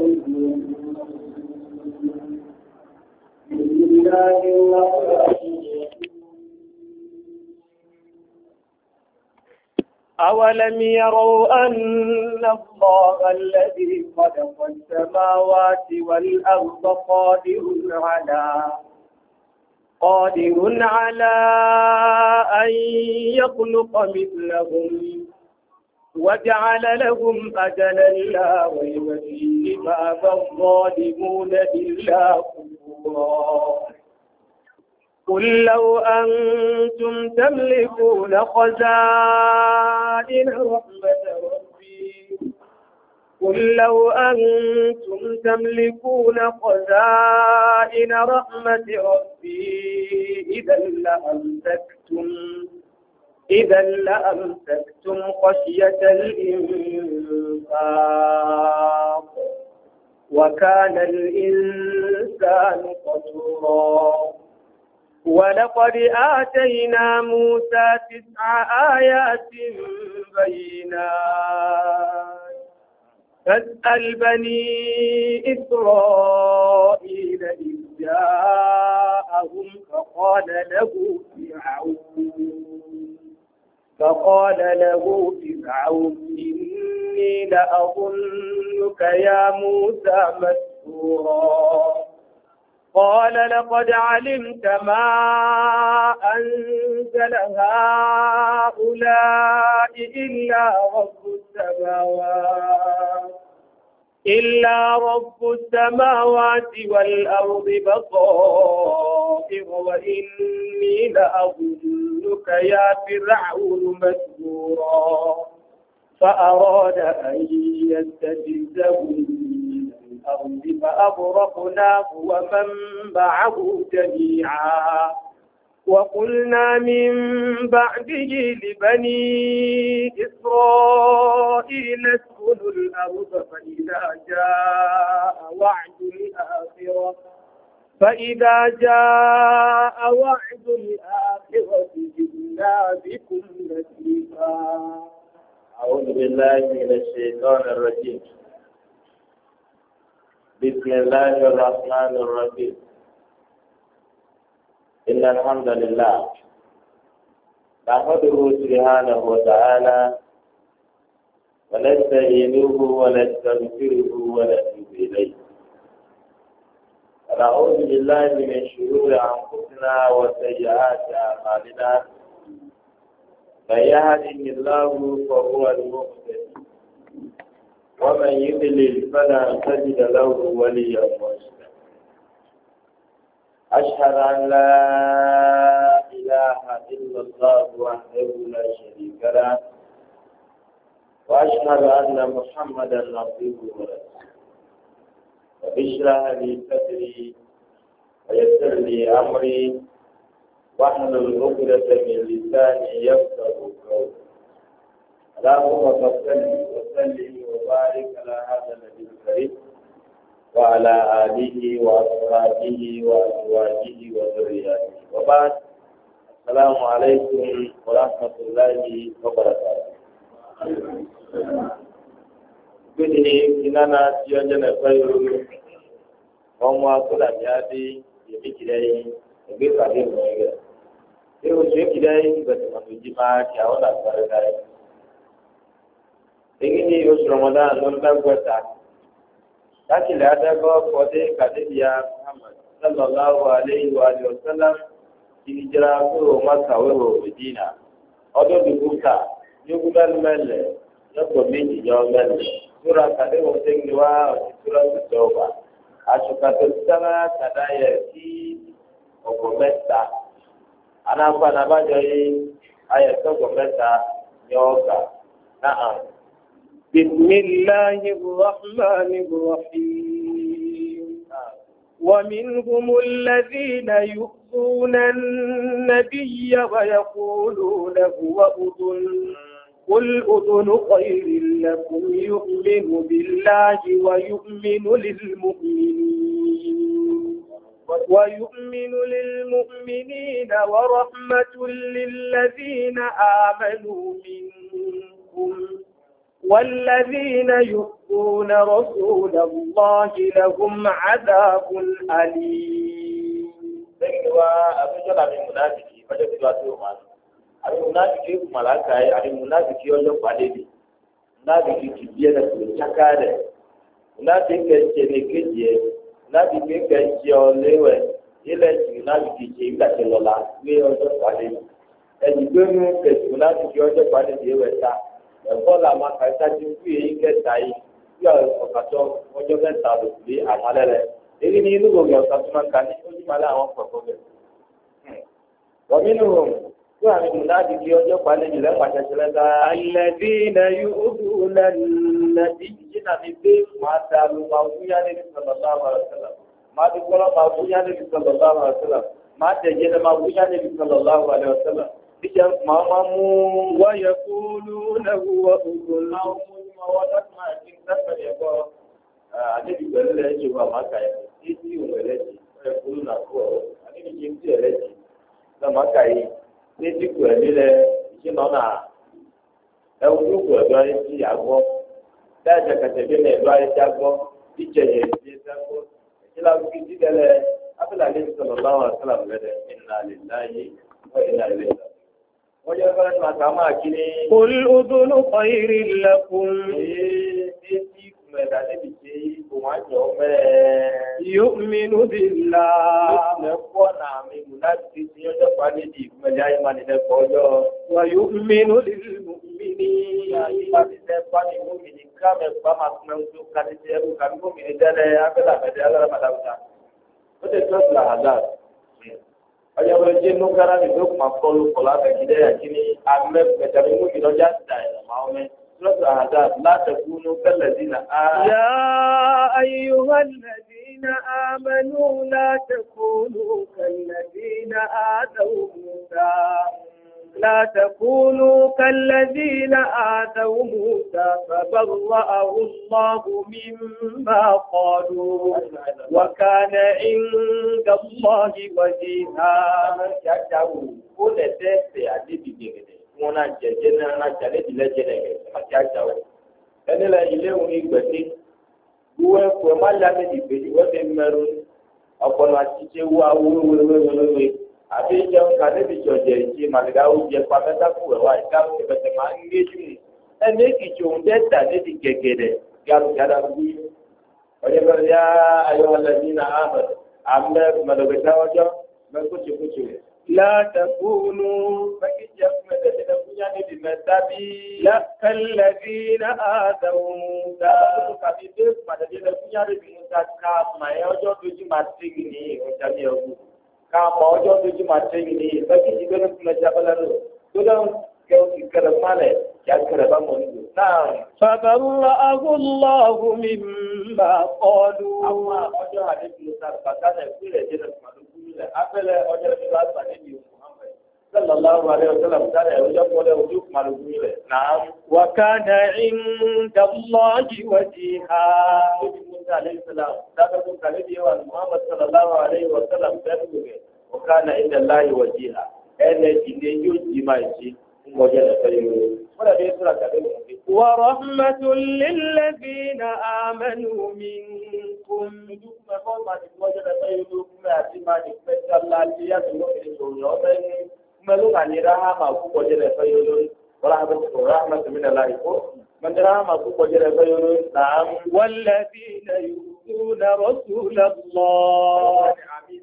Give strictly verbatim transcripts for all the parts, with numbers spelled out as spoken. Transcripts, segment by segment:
أولم يروا أن الله الذي خلق السماوات والأرض قادر على قادر على أن يخلق مثلهم وجعل لهم أجلا لا ريب فيه فأبى الظالمون إلا كفورا. قل لو أنتم تملكون خزائن رحمة ربي قل لو أنتم تملكون خزائن رحمة ربي إذا لأمسكتم إذا لأمسكتم خشية الإنفاق وكان الإنسان قتورا. ولقد آتينا موسى تسع آيات بينات فاسأل بني إسرائيل إذ جاءهم فقال له فرعون فقال له فرعون إني لأظنك يا موسى مسحورا. قال لقد علمت ما أنزل هؤلاء إلا رب السماوات إلا رب السماوات والأرض بصائر وإني لأظنك يا فرعون مسحورا. فأراد أن يستفزهم الأرض فأغرقناه ومن معه جميعا. وقلنا من بعده لبني إسرائيل اسكنوا الأرض فإذا جاء وعد الآخرة فإذا جاء وعد الآخرة جئنا بكم لطيفا. أعوذ بالله من الشيطان الرجيم. بسم الله الرحمن الرحيم. إن الحمد لله نحمده سبحانه وتعالى ونستعينه ونستغفره ونتوب إليه ونعوذ بالله من شرور أنفسنا وسيئات أعمالنا. من يهده الله فهو المهتدي ومن يضلل فلا تجد له وليا مرشدا. أشهد أن لا إله إلا الله وحده لا شريك له وأشهد أن محمدا عبده ورسوله. اشرح لي صدري ويسر لي أمري واحلل عقدة من لساني يفقهوا قولي. اللهم صل وسلم وبارك على هذا النبي الكريم وعلى آله وأصحابه وأزواجه وذرياته وبعد. السلام عليكم ورحمة الله وبركاته. Gbede kinana tí ọjọ́ náà fẹ́ yọrọ ọmọ akọ́làní adé èmi kìlẹ̀ yìí ẹgbẹ́ kàdé ìwọ̀n rẹ̀. Ṣé o ṣe kìlẹ̀ yìí gbẹ̀dẹ̀ mọ̀tò jí máa kí àwọn làgbàrẹ̀ ká yìí. Èyí ni oṣù Ramadan ló ń dágbẹ́ta. Lákìlẹ̀ adágọ́ kọ́dé kàdébíyà Muhammad sallallahu alayhi wa sallam ìdíjẹ́ra kúrò Mákà wẹ̀wò Mẹdínà. Ọdún dùkúta ní kúdánù mẹ́lẹ̀ lọ́pọ̀ méjì yọ mẹ́lẹ̀. Súra kàdéwọ̀n tẹ́gbẹ̀ wá ọ̀sìn súra tuntun ọba. Àṣùkàtò sára kàdá yẹ kí ọ̀pọ̀ mẹ́ta. Anáfà nàbàjọ́ yìí ayẹ̀tọ́gbọ̀ mẹ́ta yọ ọ̀gá náà. بسم الله الرحمن الرحيم. ومنهم الذين يؤذون النبي ويقولون هو أذن قل أذن خير لكم يؤمن بالله ويؤمن للمؤمنين ويؤمن للمؤمنين ورحمة للذين آمنوا منكم والذين يؤذون رسول الله لهم عذاب أليم. سيدوا أبو جل من منافقين فجأة تواصلوا àbí munafiki malaka yìí àbí munafiki ọjọ́ pàdé bi munafiki ti bí ẹnẹ tó tsaka rẹ munafiki kẹtsẹ ní kéjì yẹ munafiki kẹtsẹ ọlẹwẹ ilẹ̀ tsi munafiki tsi ìgbàtsẹ lọ́la gbé ọjọ́ pàdé bi ẹ̀dìgbẹ́nu kẹtsẹ munafiki ọjọ́ pàdé bi ewẹ ta ẹ̀fọ́ la ma ka ẹ̀ta ti fi èyí kẹta yìí fi ọ̀kàtọ̀ ọjọ́ kẹta lò sí àmàlẹ́ rẹ èyí ni inú gbogbo ọ̀sán tó máa ka ní ojúmọ́lẹ́ àwọn kọ̀ọ̀kan bẹ̀ wọ́n mi nù المنافق يوجب عليه لما تشلت الذين يؤذون النبي جنا بيت ما سالوا ما ويا النبي صلى الله عليه وسلم ما بيقولوا ما ويا النبي صلى الله عليه وسلم ما تجينا ما ويا النبي صلى الله عليه وسلم بيجا ما مامو ويقولون هو أذن ما هو ما وقت ما يكتب يقول النبي قال له جوا ما كاي يجي ويلجي ويقولون هو النبي جيمتي يلجي لما كاي títí kù ẹ̀mí lẹ ìṣúná náà ẹ̀wù tó kù ẹ̀dọ́ ayé tí a gbọ́ dáàjà kàtẹ́bí lẹ ẹ̀dọ́ ayé tí a gbọ́ ìjẹ yẹ ti ẹ̀ sá gbọ́ ìṣúná fi dídẹ lẹ abúlé alẹ́ sọ̀rọ̀ láwọn àṣàlà lẹ́dẹ̀ ìnà lè láyé wọ́n ìnà lè lọ. wọ́n yẹ fẹ́rẹ́ tó àtàwọn máa kí ni. قل أذن خير لكم يؤمن بالله ويؤمن للمؤمنين ọjọ́ bẹ̀rẹ̀ jẹ́ nukara ní tó kuma kọlu kọlá bẹ̀kídẹ́ yàtí amẹ́ pẹ̀tàbí mú ìlọ́jà tà ẹ̀ máa mẹ́ lọ́sọ̀ àdá látẹ̀kúnú kẹlẹ̀dínà á. يا أيها الذين آمنوا لا تكونوا كالذين آذوا موسى لا تكونوا كالذين آذوا موسى فبرأه الله مما قالوا وكان عند الله وجيها. wọn náà jẹ jẹ náà náà jà lébi lẹjẹ lẹgẹ má ti àjà o ẹni lẹ ilé òun ìgbẹdẹ wúwo ẹkọ ẹ má yá lébi gbèdé wọn fi mẹrù ọpọlọ àtijọ́ wú awú wéwéwéwé àbí jẹun ká lébi jọjẹ ìjì màlúgà ó jẹ pa mẹ́ta fún ẹwà ìka ìbẹsẹ máa ń gbé jù ẹni èkìtì òun dẹ dà lébi gẹgẹdẹ gàdúgàdà wí ọjọ bẹ̀rẹ̀ yá ayọwọlẹbí náà àmẹ àmẹ mẹlẹgbẹta ọjọ mẹkútùkútù. لا تكونوا لا كالذين آذوا موسى فبرأه الله مما قالوا abẹ́lẹ̀ ọjọ́ ìlú àgbàdé ni Muhammad sallallahu alaihi wasallam dára ẹ̀rọjọ́ pọ̀lẹ̀ ojú màlúù ilẹ̀ náà. وكان عند الله وجيها. Nabi Musa alaihi salam dábẹ́ fún kàlẹ́bí wa Muhammad sallallahu alaihi wasallam bẹ́ẹ̀ gbé وكان عند الله وجيها ẹnẹ ìdílé yóò jí máa ṣe ń gbọ́jọ́ ẹ̀fẹ́ yóò. wọ́n dàbí ìṣúra kàlẹ́ mọ̀ ní. ورحمة للذين آمنوا منكم. والذين يؤذون رسول الله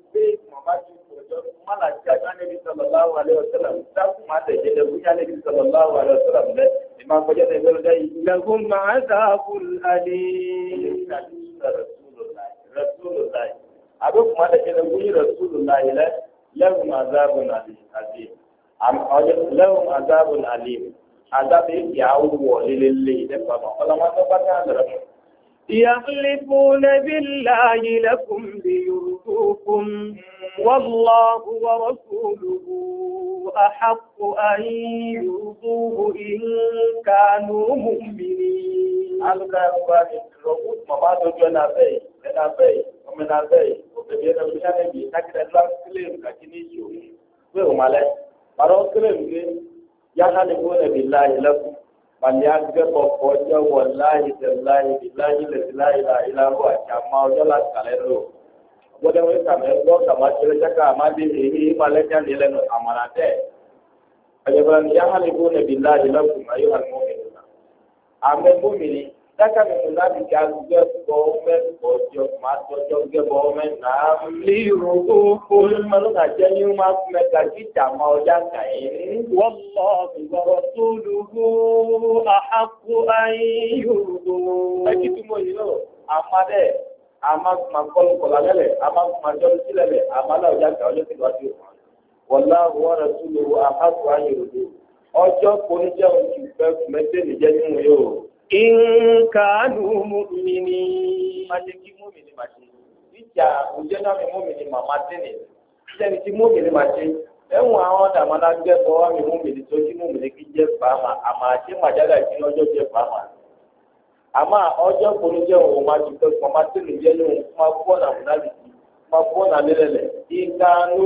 لهم عذاب أليم. Rasulullah. Abu kuma da ke da guri Rasulullah ila lahum azabun alim. Am ajab lahum azabun alim. Azab yawo lililli da ba Allah ma ta fata da rabu. يحلفون بالله لكم ليرضوكم والله ورسوله أحق أن يرضوه إن كانوا مؤمنين. Al-Qur'an robot mabado jona bei, ena bei, omena bei, obediena bishane bi takira lang claim kakini yo. We umale. Paro claim ke ya halifuna billahi lakum. Bàlẹ́ àgbẹ̀bọ̀ kọjọ́ wọ̀ láyé tẹ̀láyé láyé láyé láyé láwọ̀ àti àmọ́ ọjọ́ láti kàlẹ́ lò. Gbọ́dọ̀ wọ́n kàmẹ́ gbọ́ kàmá ṣẹlẹ̀ ṣẹ́ká àmàdé èyí malẹ́jà nílẹ̀ nù àmàlà tẹ̀. Ọ̀jọ̀gbọ́n ni yáhà lè bó nàbí láyé lọ́kùn ayé wà ní mọ́mìnì náà. Àmẹ́ mọ́mìnì dáká mi nù láti kí agbẹ́ bọ́ mẹ́tò ọjọ́ máa tọ́jọ́ gẹ́bọ́ mẹ́ta. Lérò ó olùmọ̀lú náà jẹ́ ní wọ́n fún mẹ́ta kí ìjàmọ́ ọjà kàyé. Wọ́n lọ bìbọ̀rọ̀ tó lùgbò àhàkù ayé yòrò. Ẹ̀kí tí mo yìí lọ, àmàdẹ́ àmà kọlu kọlà lẹ́lẹ̀ àmà kọmàjọ́ sílẹ̀lẹ̀ àmàlà ọjà kà ọjọ́ tí wàá di òkú. Wọ́lá wọ́n rẹ̀ tún lò àhàkù ayé yòrò. Ọjọ́ kò ní jẹ́ oṣù fẹ́ mẹ́tẹ́ nìjẹ́ nínú yóò. Ìǹkàánù mùmìnì. Máṣe kí mùmìnì máa ṣe. Ìjà òjẹ́ náà mi mùmìnì màmá tẹ́lẹ̀. Ìjẹ́ni tí mùmìnì máa ṣe. Ẹ̀wọ̀n àwọn dàmọ́lá gbẹ́bọ̀ wá mi mùmìnì tó kí mùmìnì kí jẹ́ fàámà. Àmà àti màjálà kí ọjọ́ jẹ́ fàámà. Àmà ọjọ́ kò ní jẹ́ òun máa ti fẹ́ màmá tẹ́lẹ̀ jẹ́ ní òun máa bọ́ nà múnálìkì. Máa bọ́ nà lélẹ̀lẹ̀. Ìkàánù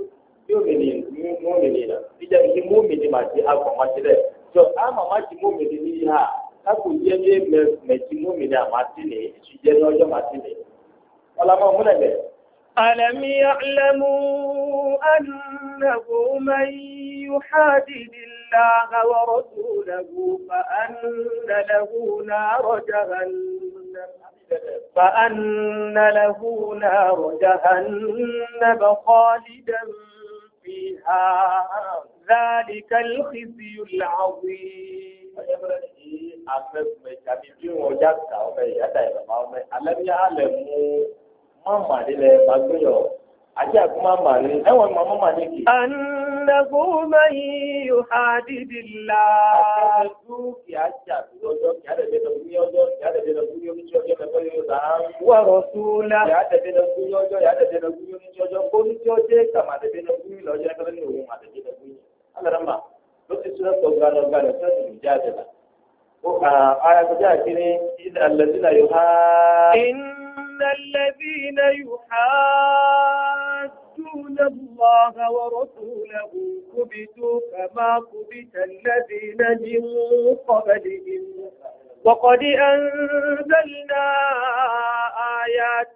mùmìnì náà. Ìjẹ́ni tí mùmìnì máa ṣe àgbọ̀n máa ṣe rẹ̀. Jọ àmà máa ti mùmìnì ní ìhà. Kákò jẹ́ ní mẹ̀tí mọ́mìnì àmàtìlì ìṣìjẹ́ ní ọjọ́ màtìlì. Ọlámọ́ múlẹ̀lẹ̀. ألم يعلموا أنه من يحادد الله ورسوله فأن له نار جهنم فأن له نار جهنم خالدا فيها ذلك الخزي العظيم. Amẹ́kùnmẹ́ tàbí bí wọ́n já ta ọmọ ìyáda ìrọ̀mọ́ ọmọ alẹ́bíyá alẹ́ mú mọ́mà nílẹ̀ gbàgbéyọ̀ àti àkú mọ́mà ní ẹ̀wọ̀n mọ́ mọ́mà ní kì. Annahu man yuhadidillah. Akẹ́kọ̀ọ́ kì á jà lọ́jọ́ kì á lè dẹ́nu ní ọjọ́ kì á lè dẹ́nu ní oníṣẹ́ ọjọ́ mẹ́fẹ́ yóò dá. Wa rasulahu. Kì á lè dẹ́nu ní ọjọ́ kì á lè dẹ́nu ní oníṣẹ́ ọjọ́ kó oníṣẹ́ ọjọ́ kàmá lè dẹ́nu ní lọ́jọ́ ẹgbẹ́ ní òun àlè dẹ́nu ní. Alẹ́ rẹ̀ ló ti sún ẹ̀kọ́ gbàdọ̀ gbàdọ̀ sẹ́ẹ̀tì ìjáde náà. آية جاءتني إن الذين يحادون إن الذين يحادون الله ورسوله كبتوا كما كبت الذين من قبلهم وقد أنزلنا آيات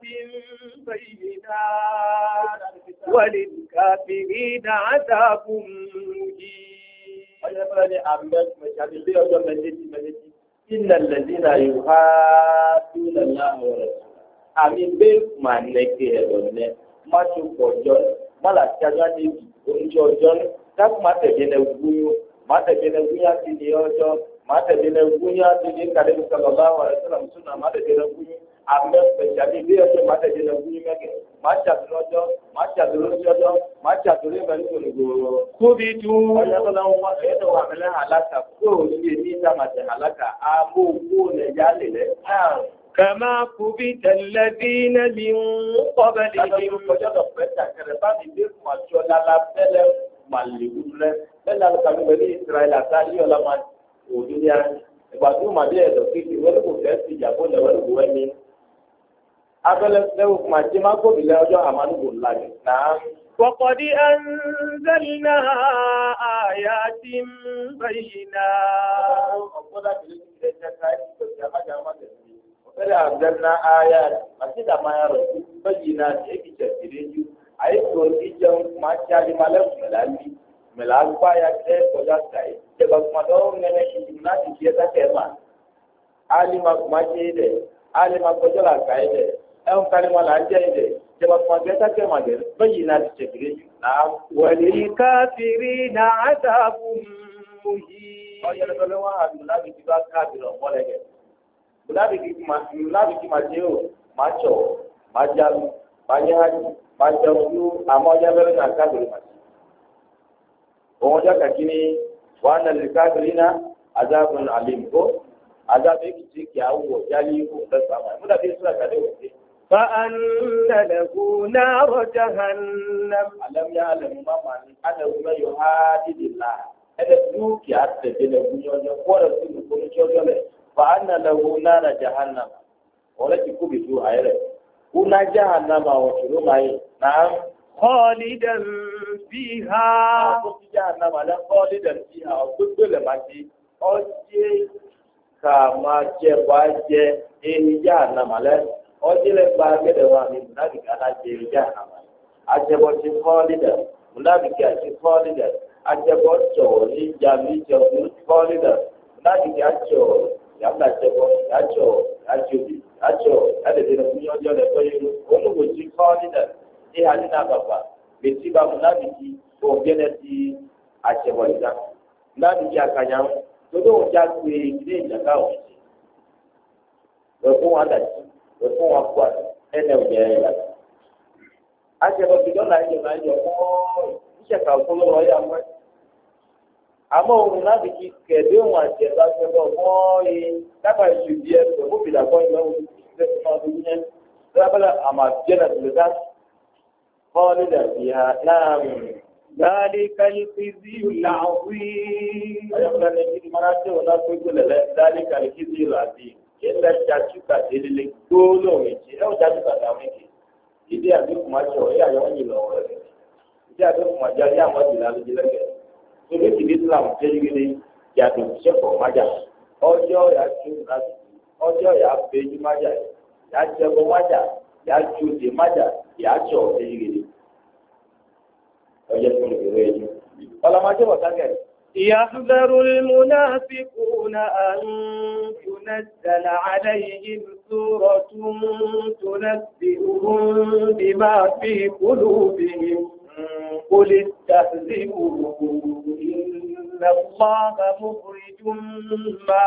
بينات وللكافرين عذاب مهين. Ọjọ́ fẹ́lẹ́ ní àmẹ́kùnmẹ́ tàbí bí ọjọ́ mẹ́lẹ́tì mẹ́lẹ́tì ilẹ̀ lẹ́dínà yóò há dúlẹ̀ láàrọ̀ rẹ̀. Àmì bẹ́ẹ̀ máa nẹ́kẹ́ ẹ̀rọ nẹ́ má tó pọ̀jọ́ má láti ajá níbi oúnjẹ ọjọ́ ní dákú má tẹ̀lé ní wúyó má tẹ̀lé ní wúyó àti ní ọjọ́ má tẹ̀lé ní wúyó àti ní kàdébí sọlọ́láwà rẹ̀ sọ̀rọ̀ sọ̀nà má tẹ̀lé ní wúyó àmẹ́kùnmẹ́ tàbí bí ọjọ́ má tẹ̀lé ní wúyó mẹ́kẹ́ má tẹ̀lé lọ́jọ́ má tẹ̀lé lọ́jọ́ má tẹ̀lé mẹ́rin kò ní gbòòrò. Kóbi tú. Ọjọ́ tó lọ́wọ́ wọn fẹ́ẹ́ tó wà mẹ́lẹ́ àlákà kó o ṣe ní ìdámàtẹ̀ àlákà àbó owó rẹ̀ yálè rẹ̀. Kàmá kubita alladhina min qablihim. Ọjọ́ tó pẹ́ tàkẹ́rẹ́ bá mi dé fún àjọ lálá bẹ́lẹ̀ màlẹ́wù rẹ̀. Bẹ́lẹ̀ àlùkà mi pẹ̀lú Ìsirayẹ̀lì àtàlí ọ̀la máa òdu ní àná. Ìgbà tó máa dé ẹ̀dọ̀ kéèké wẹ́lẹ́ kò fẹ́ sí ìjàpọ̀ lẹ̀ wẹ́lẹ́ kò wẹ́ni. Abẹ́lẹ́ lẹ́wọ̀ kò máa jẹ́ má kó bìlẹ̀ ọjọ́ àmàlùkò lálẹ́ náà. وقد أنزلنا آيات بينات. وقد أنزلنا آيات مسجد ما يرى بينات يكي تشتريجو أي كوني جم ما شالي مالك ملالي ملال بايا كده كذا كاي جب ما دو مene كنا تيجي كمان ali ma kuma jede ali ma kojola kaide en kalima la jede jaba kuma geta ke magere bayina tshekire na وللكافرين عذاب مهين. oye le bele wa abdullah bi ba kafiro molege bulabi ki ma bulabi ki ma jeo ma cho ma jalu ma yaji ma jalu amoja bele na kafiro ma omoja kakini wa anna lil kafirina azabun alim ko azabe ki ti ki awo jali ko da sama muda bi sura kade wote فأن له نار جهنم. ألم يعلم ما معنى أنه من يحادد الله هذا دوك يعتد له ورسول كل شيء فأن له نار جهنم ولا تكون بسوء غيره هنا جهنم وشرو معي نعم خالدا فيها. جهنم لا خالدا فيها وكل ما شيء ọjẹ́ ká máa jẹ wá jẹ ẹni yá ànàmàlẹ́ ọjẹ́ lẹ gba gẹ́gẹ́ wọn àmì múnàbìkì alájẹ ẹni yá ànàmàlẹ́ ajẹbọ ti kọ́ lídẹ̀ múnàbìkì àti kọ́ lídẹ̀ ajẹbọ tsọ ní jàmí tsọ ní kọ́ lídẹ̀ múnàbìkì atsọ yàtọ̀ ajẹbọ yàtsọ yàtsobi yàtsọ yàtẹ̀tẹ̀ lẹ fún yọjọ lẹ fọyín olùwò ti kọ́ lídẹ̀ ìhà nínú àbàbà bẹ̀tì bá múnàbìkì òbíẹ́nẹ ti àtsẹbọ ìdá múnàbìkì àkànyàwó todo wọn já pé ilé ìjàmbá wọn ṣe lọ́fún wọn dàjí lọ́fún wọn kó àti ẹnẹ òjò ẹ̀ yà. àṣẹbọ ti dọ́là ẹ̀jẹ̀ máa ń yọ fún ìṣẹ̀ka òkúlọ́wọ́ yà wọ́n. àmọ́ òun láti kí kẹ̀dé òun àti ẹ̀ka ṣẹbọ fún ẹ̀ dábàá ìṣù díẹ̀ pẹ̀lú òbílà fún ìgbà òun ṣe fún ọdún yẹn. lábẹ́lẹ̀ àmà jẹ́nà tó lè dá fún nílẹ̀ ìhà náà. ذلك الخزي العظيم أيضا نجد مناسب ونقول ذلك الخزي العظيم إلا جاتوكا دليل كله ميجي أو جاتوكا داميكي ìdí àdúgbò máa ṣe ọ̀rẹ́ àyọ̀ wọ́n yìí lọ́wọ́ rẹ̀ ìdí àdúgbò máa jẹ́ ayé àwọn ìlànà lójúlẹ́gẹ̀ torí ìdí islam jẹ́júgẹ́lẹ́ yàtọ̀ ṣẹ́kọ̀ májà ọjọ́ yà tú láti ọjọ́ yà fẹ́jú májà yà jẹ́kọ̀ májà yà ju òde májà yà tsọ̀ jẹ́júgẹ́lẹ́. يحذر المنافقون أن تنزل عليهم سورة تنبئهم بما في قلوبهم قل استهزئوا إن الله مخرج ما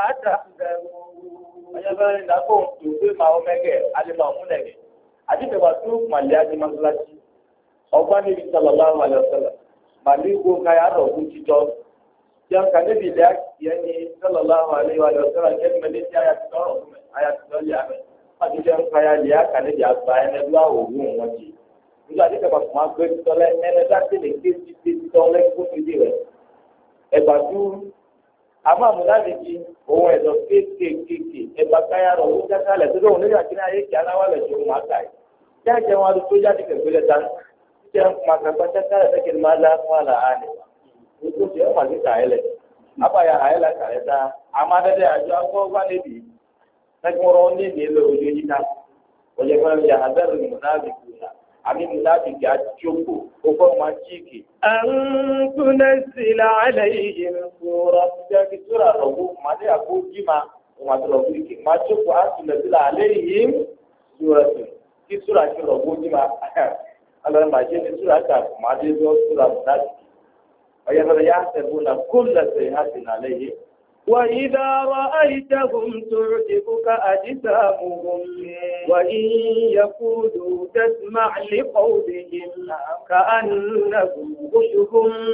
تحذرون ọgbà níbi sallallahu alaihi wasallam màlí gbó káyà rọ̀ fún títọ́ jẹun ká níbi ilé yẹn ní sallallahu alaihi wasallam jẹ́ mẹ́lẹ́ tí a yà ti tọrọ fún mi a yà ti tọ́ lé àmì wọ́n ti jẹun káyà lé àkà níbi àgbà ẹni ló àwọ̀ òwú wọn jì nígbà tí kẹfà fún wa gbé títọ́ lẹ ẹni dáké lè ké ti ti títọ́ lẹ kó ti di rẹ ẹgbà tó àmọ́ àmúdáde di ohun ẹ̀dọ̀ kéékèèké ẹgbà káyà rọ̀ owó jákàlẹ̀ tó dóhùn nígbà tí náà yé kí aláwọ̀ lẹ̀ tó máa kà yìí jáde wọn adó tó jáde kẹfẹ́ lẹ̀ dání yang maka-maka cara sakit malah malah aneh. Itu dia masih kaya. Apa yang kaya lah kaya dah. Amada dia aja aku kan ini. Nak orang ni ni lo uji kita. Oleh kerana dia ada munafik pula. Ami munafik dia cukup. Upah maciki. An tunzila alaihim surah. Jadi surah Rabu. Mana aku jima. Umat Rabu ini. Macam an tunzila alaihim surah. Ki surah ki Rabu jima. Allah majid itu ada majid itu sudah benar. Ayat ayat sebutlah kulla sayhatin alaihi. وإذا رأيتهم تعجبك أجسامهم وإن يقولوا تسمع لقولهم كأنهم خشب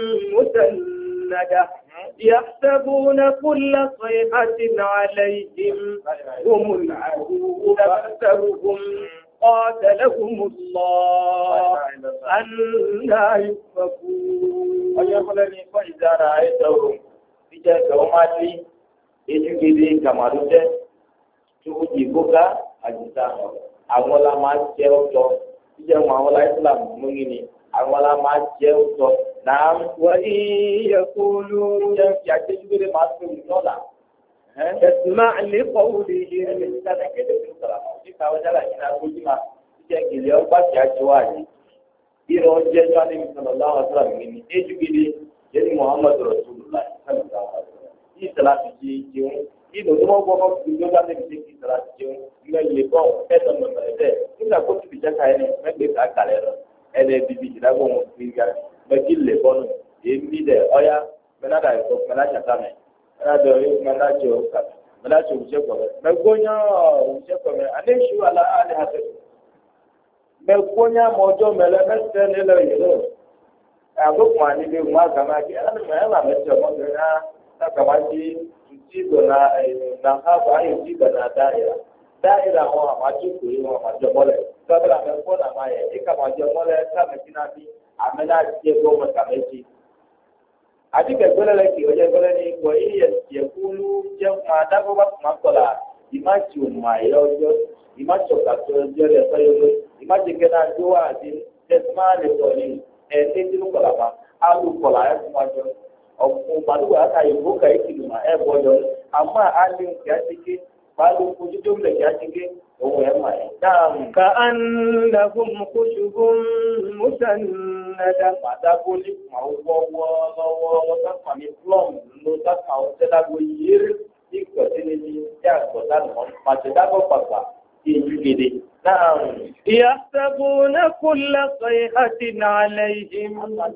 مسندة يحسبون كل صيحة عليهم هم العدو فاحذرهم قاتلهم الله أنى يؤفكون. ويقولني فإذا رأيتهم Ija kaumati itu kiri kamarute cukup dibuka aja awala macam tu ija awala Islam mengini awala macam tu nam wa yaqulu ya juga masuk nola اسمع لقولهم kita nak kita bersalah di kawal jalan kita ujima ija kiri apa dia jual iro jejuan Nabi sallallahu alaihi wasallam ini itu kiri jadi Muhammad Rasulullah sallallahu alaihi wasallam. Ini telah dijadikan. Ini semua bapak juga ada di sini telah dijadikan. Dengan lebih betul betul. Kita kau tu bisa kaya ni, mereka tak kaya. Ada bibi kita kau mungkin bagi lebih. Ini deh. Ayah mana dah itu mana cakap ni. Mana dah itu mana jauh. Mana jauh jauh kau. Mereka jauh kau. Ane syu ala ala hati. Mereka mojo melamat nilai itu. Aku mandi di rumah kama dia, ada mana macam mana nak kama di cuci guna, nak apa yang cuci guna daerah, daerah orang macam tu, orang macam boleh. Kalau ada pun nama ya, jika macam boleh, kami nanti amena dia gua macam itu. Adik kerja lagi, kerja kerja ni, gua ini dia pulu, dia mana gua masalah, imaju mayo jo, imaju kacau jo, dia saya imaju kena dua di, semua ni tu ni. Ẹni tí ló kọ̀lá ma, alu kọ̀lá ẹ̀ fún wájú. ọ̀pọ̀ màlúwà aka ìbò ka ìkìlù mà ẹ̀ bọ̀ yọ àmọ́ àlè kì á ti ké báàlù kojú tó lè kì á ti ké òun ẹ̀ mà ẹ̀. ka annahum khushubun musannada. pàtàkó ní màwọ́wọ́ lọ́wọ́ sáfà ní plọ́m ló sáfà ó tẹ́lágbó yéé ìgbọ̀tí ní ní àgbọ̀dá nìkan màtẹ́dágbọ̀ pàpà èyí gèdè. يحسبون كل صيحة عليهم.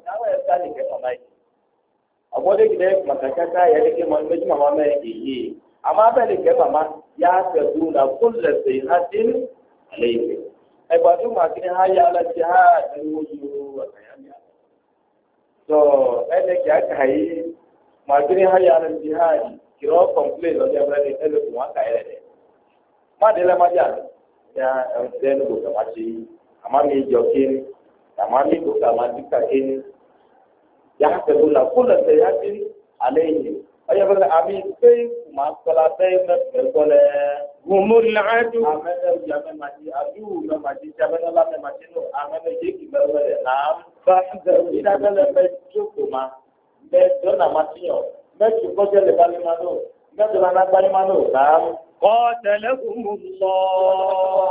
Abuwa gida makakata ya rike mamaki mama mai iya, amma bai da kai mama ya tabu na kulla sai hatin alaihi. Ai ba duk masu ne haya ala jihad da wuju wa bayani. So, ai da ke aka hayi masu ne haya ala jihad kiro complain da ya bada da da kuma ka yi. Ma da la ma ja ya dan go ka mace amma me jokin amma me go ka ma dika in يحسبون كل سيئة عليه أي بل أمين في ما صلى بين الكل هم العدو أمين جامع ماجي أدو ماجي جامع الله ماجي نو أمين جيك بروه نام فحذر إذا بل مجوكما مجونا ماتيو مجوكو جل بالمانو مجونا بالمانو نام قاتلهم الله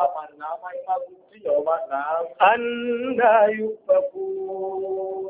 أنا يؤفكون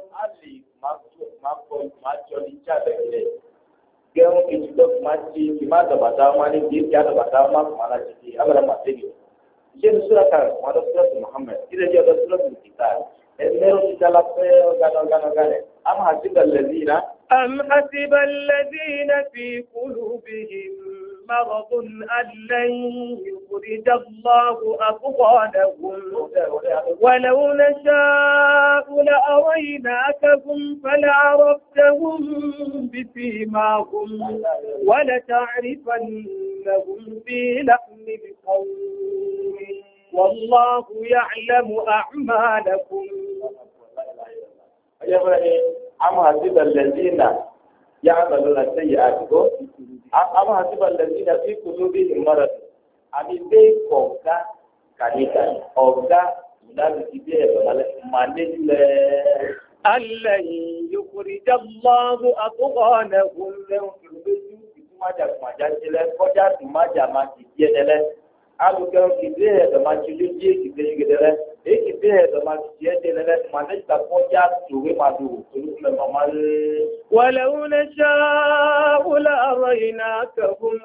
Gẹ́gẹ́ bí ìjọba máa ti kì máa dọ̀bàtà máa ní bí ìjà dọ̀bàtà máa kò máa láti di abẹ́rẹ́ máa tẹ̀lé. Iṣẹ́ ní sọ́ra kan wọn lọ sọ́ra tó Muhammad kí lè jẹ́ ọ̀dọ́ sọ́ra tó kìtà ẹ̀mí ẹ̀rọ ti dá lápẹ́ ọ̀gánà ọ̀gánà ọ̀gánà a máa ti bẹ̀rẹ̀ lẹ́yìn náà. أم حسب الذين في قلوبهم مرض أن لن يخرج الله أضغانهم ولو نشاء لأريناكهم فلعرفتهم بسيماهم ولتعرفنهم في لحن القول والله يعلم أعمالكم. أم حسب الذين يعملون السيئات أم حسب الذين في قلوبهم مرض àbí bẹ́ẹ̀ kọ̀ọ̀gá kàníkà ọ̀gá ìdábìtìbíẹ̀ màlẹ́lẹ̀. Alẹ́yìn yòkùrìjà lọ́rù àtúkọ̀ọ́nẹ̀kùn lẹ́hùn kìlúbẹ́jú ìtúmájà kùmájà jẹlẹ̀ kọjá tùmájà máa ti di ẹ̀dẹ́lẹ̀. Alùpùpù kìdé ẹ̀dọ̀ máa ti lé díẹ̀ kìdé yìgẹ̀dẹ́lẹ̀. Èyí kìdé ẹ̀dọ̀ máa ti di ẹ̀dẹ́lẹ̀ màlẹ́jà kọjá tòwé máa dùn olùkúlẹ̀ màmá lé. Wàlẹ́wò lè ṣáà ọ̀rọ̀ iná kẹ̀kún.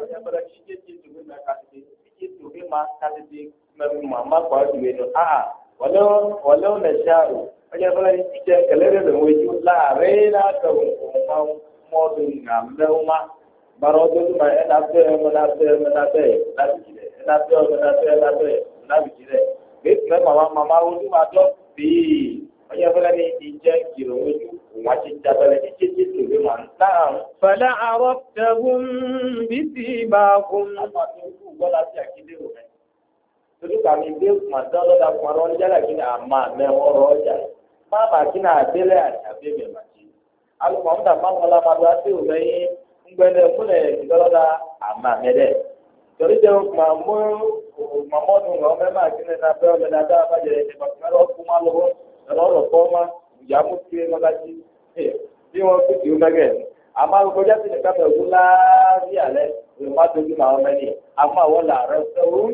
Itu ma kasih mama kau juga tu. Ah, walau walau nasihat, macam mana kita kalau ada wujud lah, rela kau mau mau tu ngam dah baru tu macam nabe nabe nabe nabe kita, nabe nabe nabe nabe kita. Betul mama mama wujud macam di, macam mana ni kita kira wujud macam cara ni kita tu memang tak. Fala arabtahum bisimahum. Bọ́lá sí àkíndé òfin. Torí kàmi dé màdán lọ́dà pọ̀nrọ́ ń jẹ́lẹ̀ kí ni àmà mẹ́wọ́rọ́ ọjà. Máa bà kí ni àdélé àtàbí mẹ́màjì. Alùpùpù ń dà máa mọ́lá máa bá sí òmẹ́yìn ń gbẹ́lẹ̀ múlẹ̀ ìdọ́lọ́dà àmà mẹ́rẹ̀. Torí jẹ́ màá mú màmọ́dún ọ̀hún mẹ́mà kí ni nàbẹ́ ọ̀mẹ́ dáadáa bá jẹ́ ẹ̀ṣẹ̀ pàtàkì kú má lọ́wọ́ ẹ̀rọ ọ̀rọ̀ kọ́ má ìyá mú kí ẹ lọ́dà jí. Bí wọ́n fi kìí mẹ́gẹ̀. Àmọ́ àgùkọ́ jáde nìkan bẹ̀ wú láàárí àlẹ́ ìrùmá dojú màá ọmọ ẹni. Àmọ́ àwọn làárọ̀ sẹ́wọ́n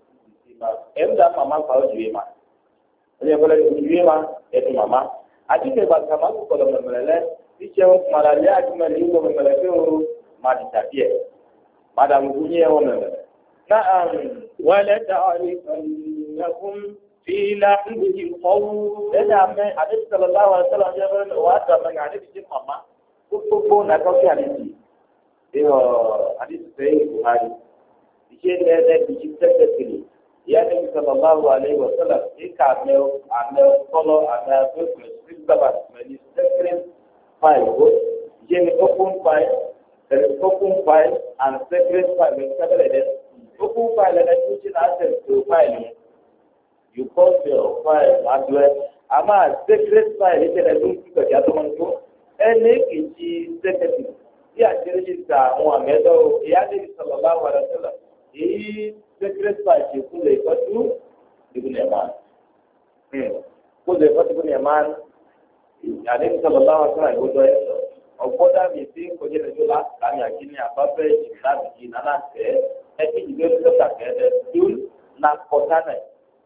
ẹ̀rù dá màmá kà ó jùwé ma ẹ̀yẹ bọ́lá jùwé ma ẹ̀dù màmá àdìgbẹ́ bàtà máa ń kọ̀lọ̀ mẹ̀mẹ̀lẹ̀ lẹ́ tíṣẹ́ màdà lé àdìmọ̀ ní ìwọ mẹ̀mẹ̀lẹ̀ fẹ́ o máa di tàbí ẹ̀ màdà mú ní ẹ̀wọ̀n mẹ̀mẹ̀lẹ̀. náà wọlé dàrí ẹ̀kún fi láàbùjì kọ́wú. ẹ̀dá mẹ́ àdìsí sọ̀rọ̀ láwọn ẹ̀sọ́lọ̀ ọjọ́ bẹ́ẹ̀ wà á dà mẹ́ àdìsí màmá gbogbo nàkọ́kẹ́ àdìsí ẹ̀họ̀ àdìsí sẹ́yìn buhari ìṣe lẹ́lẹ́ ìṣe tẹ́tẹ́tìrì ìyá níbi sọ̀rọ̀ láwọn àlẹ́ ìwọ̀sọ̀lá ìka àmẹ́ àmẹ́ kọ́lọ́ àmẹ́ àgbẹ̀fẹ̀ six seven mẹ́lì secret five o ìṣe ni open five there is open five and secret five mẹ́lì seven ẹ̀dẹ́ open five ẹ̀dẹ́ tó ṣe náà ṣe tó file yẹn you call your file address àmà secret file ìṣẹ̀lẹ̀ tó ń fi kọ̀jà tó máa ń tó ẹni kìí secretary bí àṣírí ta àwọn àmẹ́dọ́ ìyá níbi sọ̀rọ̀ láwọn àlẹ́ sọ̀rọ̀ èyí secret file ṣe kú lè fọ́tú ìbùnú ẹ̀ máa kú lè fọ́tú ìbùnú ẹ̀ máa àdéhùn sọ̀rọ̀ láwọn sọ̀rọ̀ ìgbọ́dọ̀ ẹ̀ sọ ọgbọ́dá mi sí kọjá lẹ́jọ́ láti kàmí àkíní àbábẹ́ ìjìnláàbì yìí nánà tẹ́ ẹtí ìgbé lọ́tà kẹ́ẹ́dẹ́ dúl na kọ́tà náà.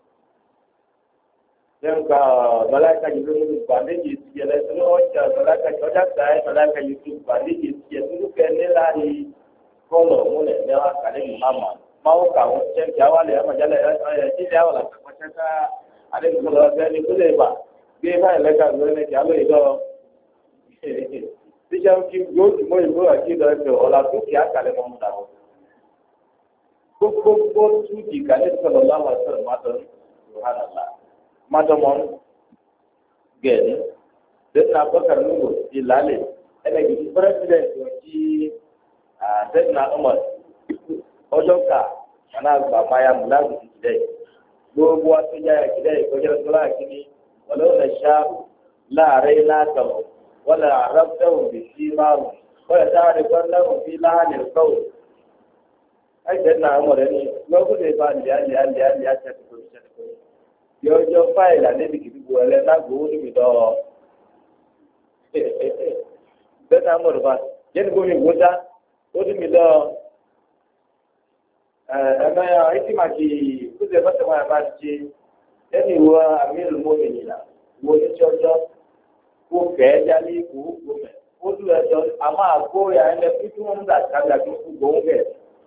Lẹ́nu ká mọ̀láìka yìí ló ń gbà méjì sí ẹ lẹ́sìn ọjà mọ̀láìka yìí ọjà gbà ẹ mọ̀láìka yìí tó gbà méjì sí ẹ tó kẹ́ nílá ní kọ́lọ̀ múlẹ̀ mẹ́wàá kàlẹ́ mi má mà máa kà wọ́n ṣẹ́ǹkì awálẹ̀ ẹ̀mọ̀jálẹ̀ ẹ̀ jíjẹ́ àwọn làkàkọ́ ṣẹ́ká àdéhùn ọ̀gbẹ́ni kó lè bà gbé báyìí lẹ́ka lórí kí á lóye lọ. Tíṣà ń kí gbóòtù mọ́ ìlú àti ìlọ ẹgbẹ́ ọ̀la tó kì á kàlẹ́ mọ́ múta wọn. Gbogbo tú di kàlẹ́ sọ̀rọ̀ láwọn sọ̀rọ̀ mátọ̀ Subhanallah. Mátọ̀ mọ́ gẹ̀ẹ́ni. Sẹ́dínà Abubakar Nuhu ti lálẹ́ ẹnẹ́gì tí pírẹ́sidẹ̀ntì ọ̀jí Sẹ́dínà Umar ọjọ́ ká ọ̀nà àgbà máyà múláàbù ti ti dẹ́ gbogbo àtúnyà ìkídẹ́ ìkọjá sọ́lá kìíní wọlé ṣáà láàrin látọ̀ wọlé àrọ́pẹ́wò bí sí márùn wọlé sáré gbọ́ndẹ́wò bí láàrin kọ́wò. ẹgbẹ́ náà mọ̀ rẹ̀ ní lọ́gbọ́n lè ba lẹ́yà lẹ́yà lẹ́yà lẹ́yà ṣẹ́kù ṣẹ́kù yọjọ́ fáìlì àlébi kìí bu ẹlẹ́ lágbo ó níbi dọ́ bẹ́ẹ̀ náà mọ̀ rẹ̀ bá yẹn gómi gbódá ó níbi dọ́ ẹ̀ẹ́dẹ́ ẹ̀ẹ́dìmàkì kúndé bọ́sẹ̀ wọn àbá ṣe ẹni wo àmì ìlú mọ́mìnira wo ní tsọ́tsọ́ kó kẹ́ẹ́ dálé kó kó mẹ́ kó dùn ẹ̀jọ́ àmọ́ àgbo yà ẹ̀ fífi wọn dà kábi àti fún gbòó bẹ̀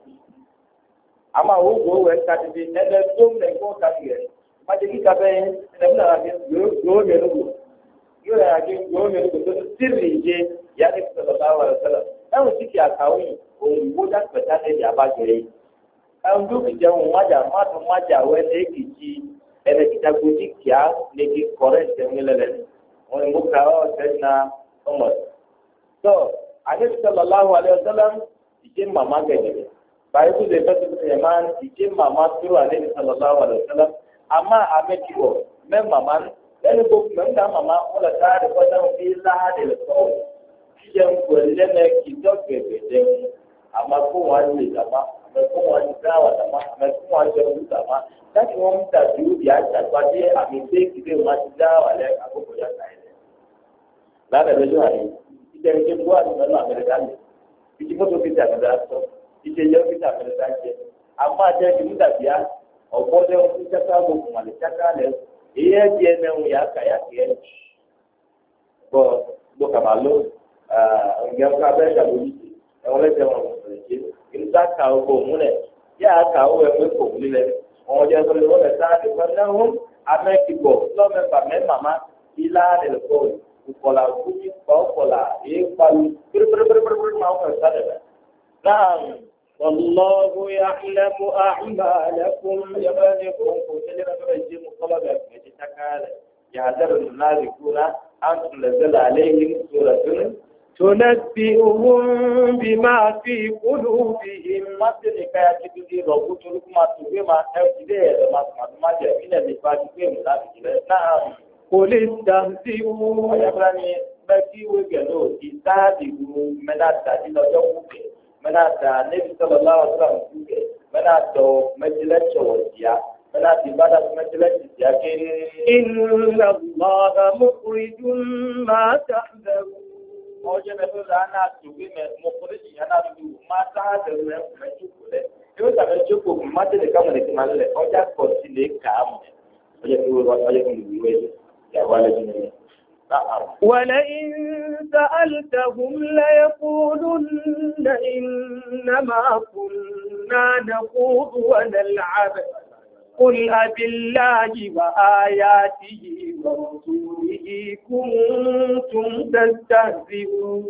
àmọ́ àwọn gbòó wẹ̀ ká ti di ẹ̀ tó mẹ́ kó kábi rẹ̀ májè kíkà bẹ́ẹ̀ ẹ̀ múnà àti gbòó mẹ́nu gbò yóò yà àti gbòó mẹ́nu gbò tó ti rì jẹ yà ní sọ̀rọ̀ láwà rẹ̀ sọ̀rọ̀ ẹ̀wọ̀n ti kì àkàwé òyìnbó dàpẹ̀tà lẹ́yìn abájọ yìí ẹ̀wọ̀n tó kì jẹun májà má tó májà wẹ́ lẹ́kì jí ẹnẹ kita gbòdì kíá lẹ́kì kọ́rẹ́ sẹ́wọ́n lẹ́lẹ́ wọn ìmú ká ọ́ sẹ́yìn náà ọmọ tó àdébí sọ̀rọ̀ láwà rẹ̀ sọ̀rọ̀ ìjẹ́ màmá gẹ̀gẹ̀ báyìí tó lè fẹ́ tó lè máa ìjẹ́ màmá tó àdébí sọ̀rọ̀ láwà rẹ̀ sọ̀rọ̀ àmà àmẹ́kìbọ̀ mẹ́ màmá lẹ́nu gbogbo mẹ́ta màmá wọn lọ sáré kọjá wọn fi láàdì lọ́wọ́ jíjẹ ń pè lẹ́nà kìjọ́ gbẹ̀gbẹ̀ dẹ́kun àmà kó wọn lè dàmá àmà kó wọn lè dáwà dàmá àmà kó wọn lè wù dàmá láti wọn ń tàbí òbí àtàgbàdé àmì déèkìdé wọn ti dáwà lẹ àkókò yà sáyé lẹ. lánàá lọ́jọ́ àná ìjẹ́ ìjẹ́ bó àdúgbò náà àmẹ́rẹ́dá lè ìjì mọ́tò fi tàbílẹ̀ sọ ìjẹ́ ìjẹ́ fi tàbílẹ̀ jẹ àmà jẹ́ ìmú dàbíyá ọ̀gbọ́dẹ ọ̀hún jáká gbogbo màlẹ̀ jáká lẹ̀ èyí ẹ̀ di ẹnẹ ń yà kà yà kì ẹ̀ bọ̀ bọ̀ kàmá ló ǹjẹ́ ká bẹ́ẹ̀ dàbò yìí ẹ̀wọ̀n lẹ́sẹ̀ wọn kò lè ṣe ìta kà ọkọ̀ òmùlẹ̀ yà á kà ọwọ́ ẹ̀fọ́ kò wuli lẹ̀ wọn jẹ́ sọ́dọ̀ wọn lẹ̀ sáà nípa náà amẹ́kìbọ̀ lọ́mẹ́fà mẹ́màmá ilá rẹ̀ kọ́ ìkọlà kúkí kọ́kọ́là èyí palu pérépérépérépéré máa ń fẹ́ sáré rẹ̀ náà. والله يعلم أعمالكم يبانكم كجلنا فرجم طلبا يتكال يعذر المنافقون أن تنزل عليهم سورة تنبئهم بما في قلوبهم ما تلك يجدي ربط لكم تبما أفدير ما ما جاء من النفاق في المنافقين نعم قل استهزئوا يباني بكي وجلو استهزئوا من التعديل وجوه mana da nabi sallallahu alaihi wasallam kuke mana da majalar wasiya mana da ibada majalar ya ke inna allaha mukhrijum ma tahdaru oje me to ana tuwe me mukhrij yana du ma tahdaru me chukule yo ta me chuku ma te kama ne kimale oja ko sile kam oje tu oje ku wiwe ya wale jini ولئن سألتهم ليقولن إنما كنا نخوض ونلعب قل أبالله وآياته ورسوله كنتم تستهزئون.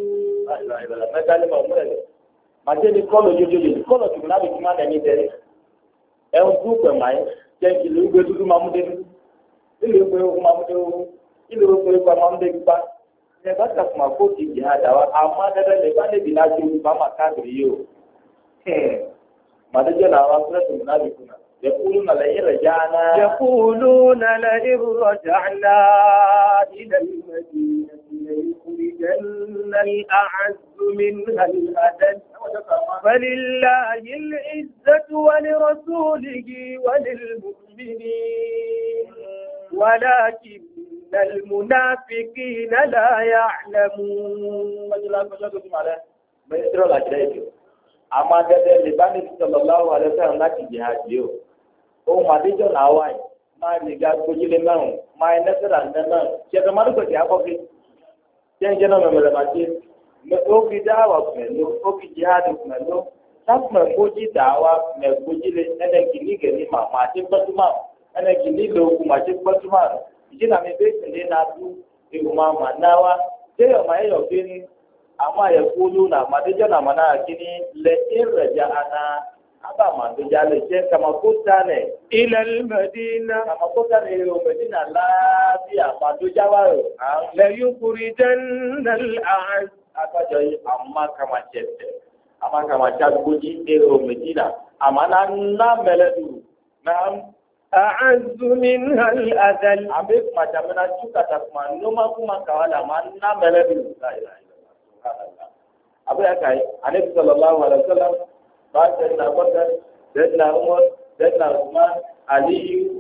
Màtẹ́ni kọ́lọ̀ jòjòlè kọ́lọ̀ tìmọ̀ náà bí kí máa dẹ̀mí tẹ̀lé. Ẹ ń dúpẹ̀ máa ń jẹ́ ìlú ìgbé dúdú máa mú dé dúdú. Ìlú ìgbé ogun máa mú dé ogun. Ìlú ìgbé ìgbà máa ń dé gbá. Ẹ bá kàkùmà kó ti jì hàn dáwà. Àmọ́ dẹ́dẹ́ lè bá lébi láti ogun bá máa káàkiri yìí o. Màtẹ́jọ́ náà wá fúnẹ̀ tìmọ̀ náà bí kùnà. يقولون لئن رجعنا يقولون لئن رجعنا إلى المدينة ليخرجن الأعز منها الأذل فلله العزة ولرسوله وللمؤمنين ولكن المنافقين لا يعلمون ministro la jẹ́ àmọ́ adẹ́dẹ́ lè bá níbi sallallahu alaihi wasallam láti jẹ́ àjẹ́ o ohun àdéjọ́ náà wà yìí máa lè ga gbójúlé mẹ́rùn máa ẹnẹ́ sẹ́ra ní mẹ́rùn ṣẹ̀dọ̀ máa dúpọ̀ sí akọ́kẹ́ jẹ́ ń jẹ́ náà mẹ́mẹ́rẹ́ máa ṣe ó fi dáwà mẹ́lò ó fi jihad mẹ́lò sáfùmẹ̀ gbójí dáwà mẹ́ gbójúlé ẹnẹ́gì nígẹ̀ẹ́ni mà máa ṣe gbọ́túmọ̀ ẹnẹ́gì nílò ogun máa ṣe gbọ́túmọ̀ ìjìnà mi bẹ́ẹ̀ sì ní náà dú ìgbìmọ̀ àmà náà wá ṣé ọ̀mà ẹ̀yọ̀ fi ní ama ya kulu na madeja na mana kini le irja ana aba madeja le je kama kota ne ila almadina kama kota ne yo medina la bi amadoja wa la yukhrijanna al'az aka joyi amma kama chete amma kama chaguji ero medina amana na meledu na a'azzu minha al'adal abe kuma jamana chuka takuma noma kuma kawala manna meledu la ilaha abu ya kai annabi sallallahu alaihi wasallam ba ta na bakar da na umar da na usman ali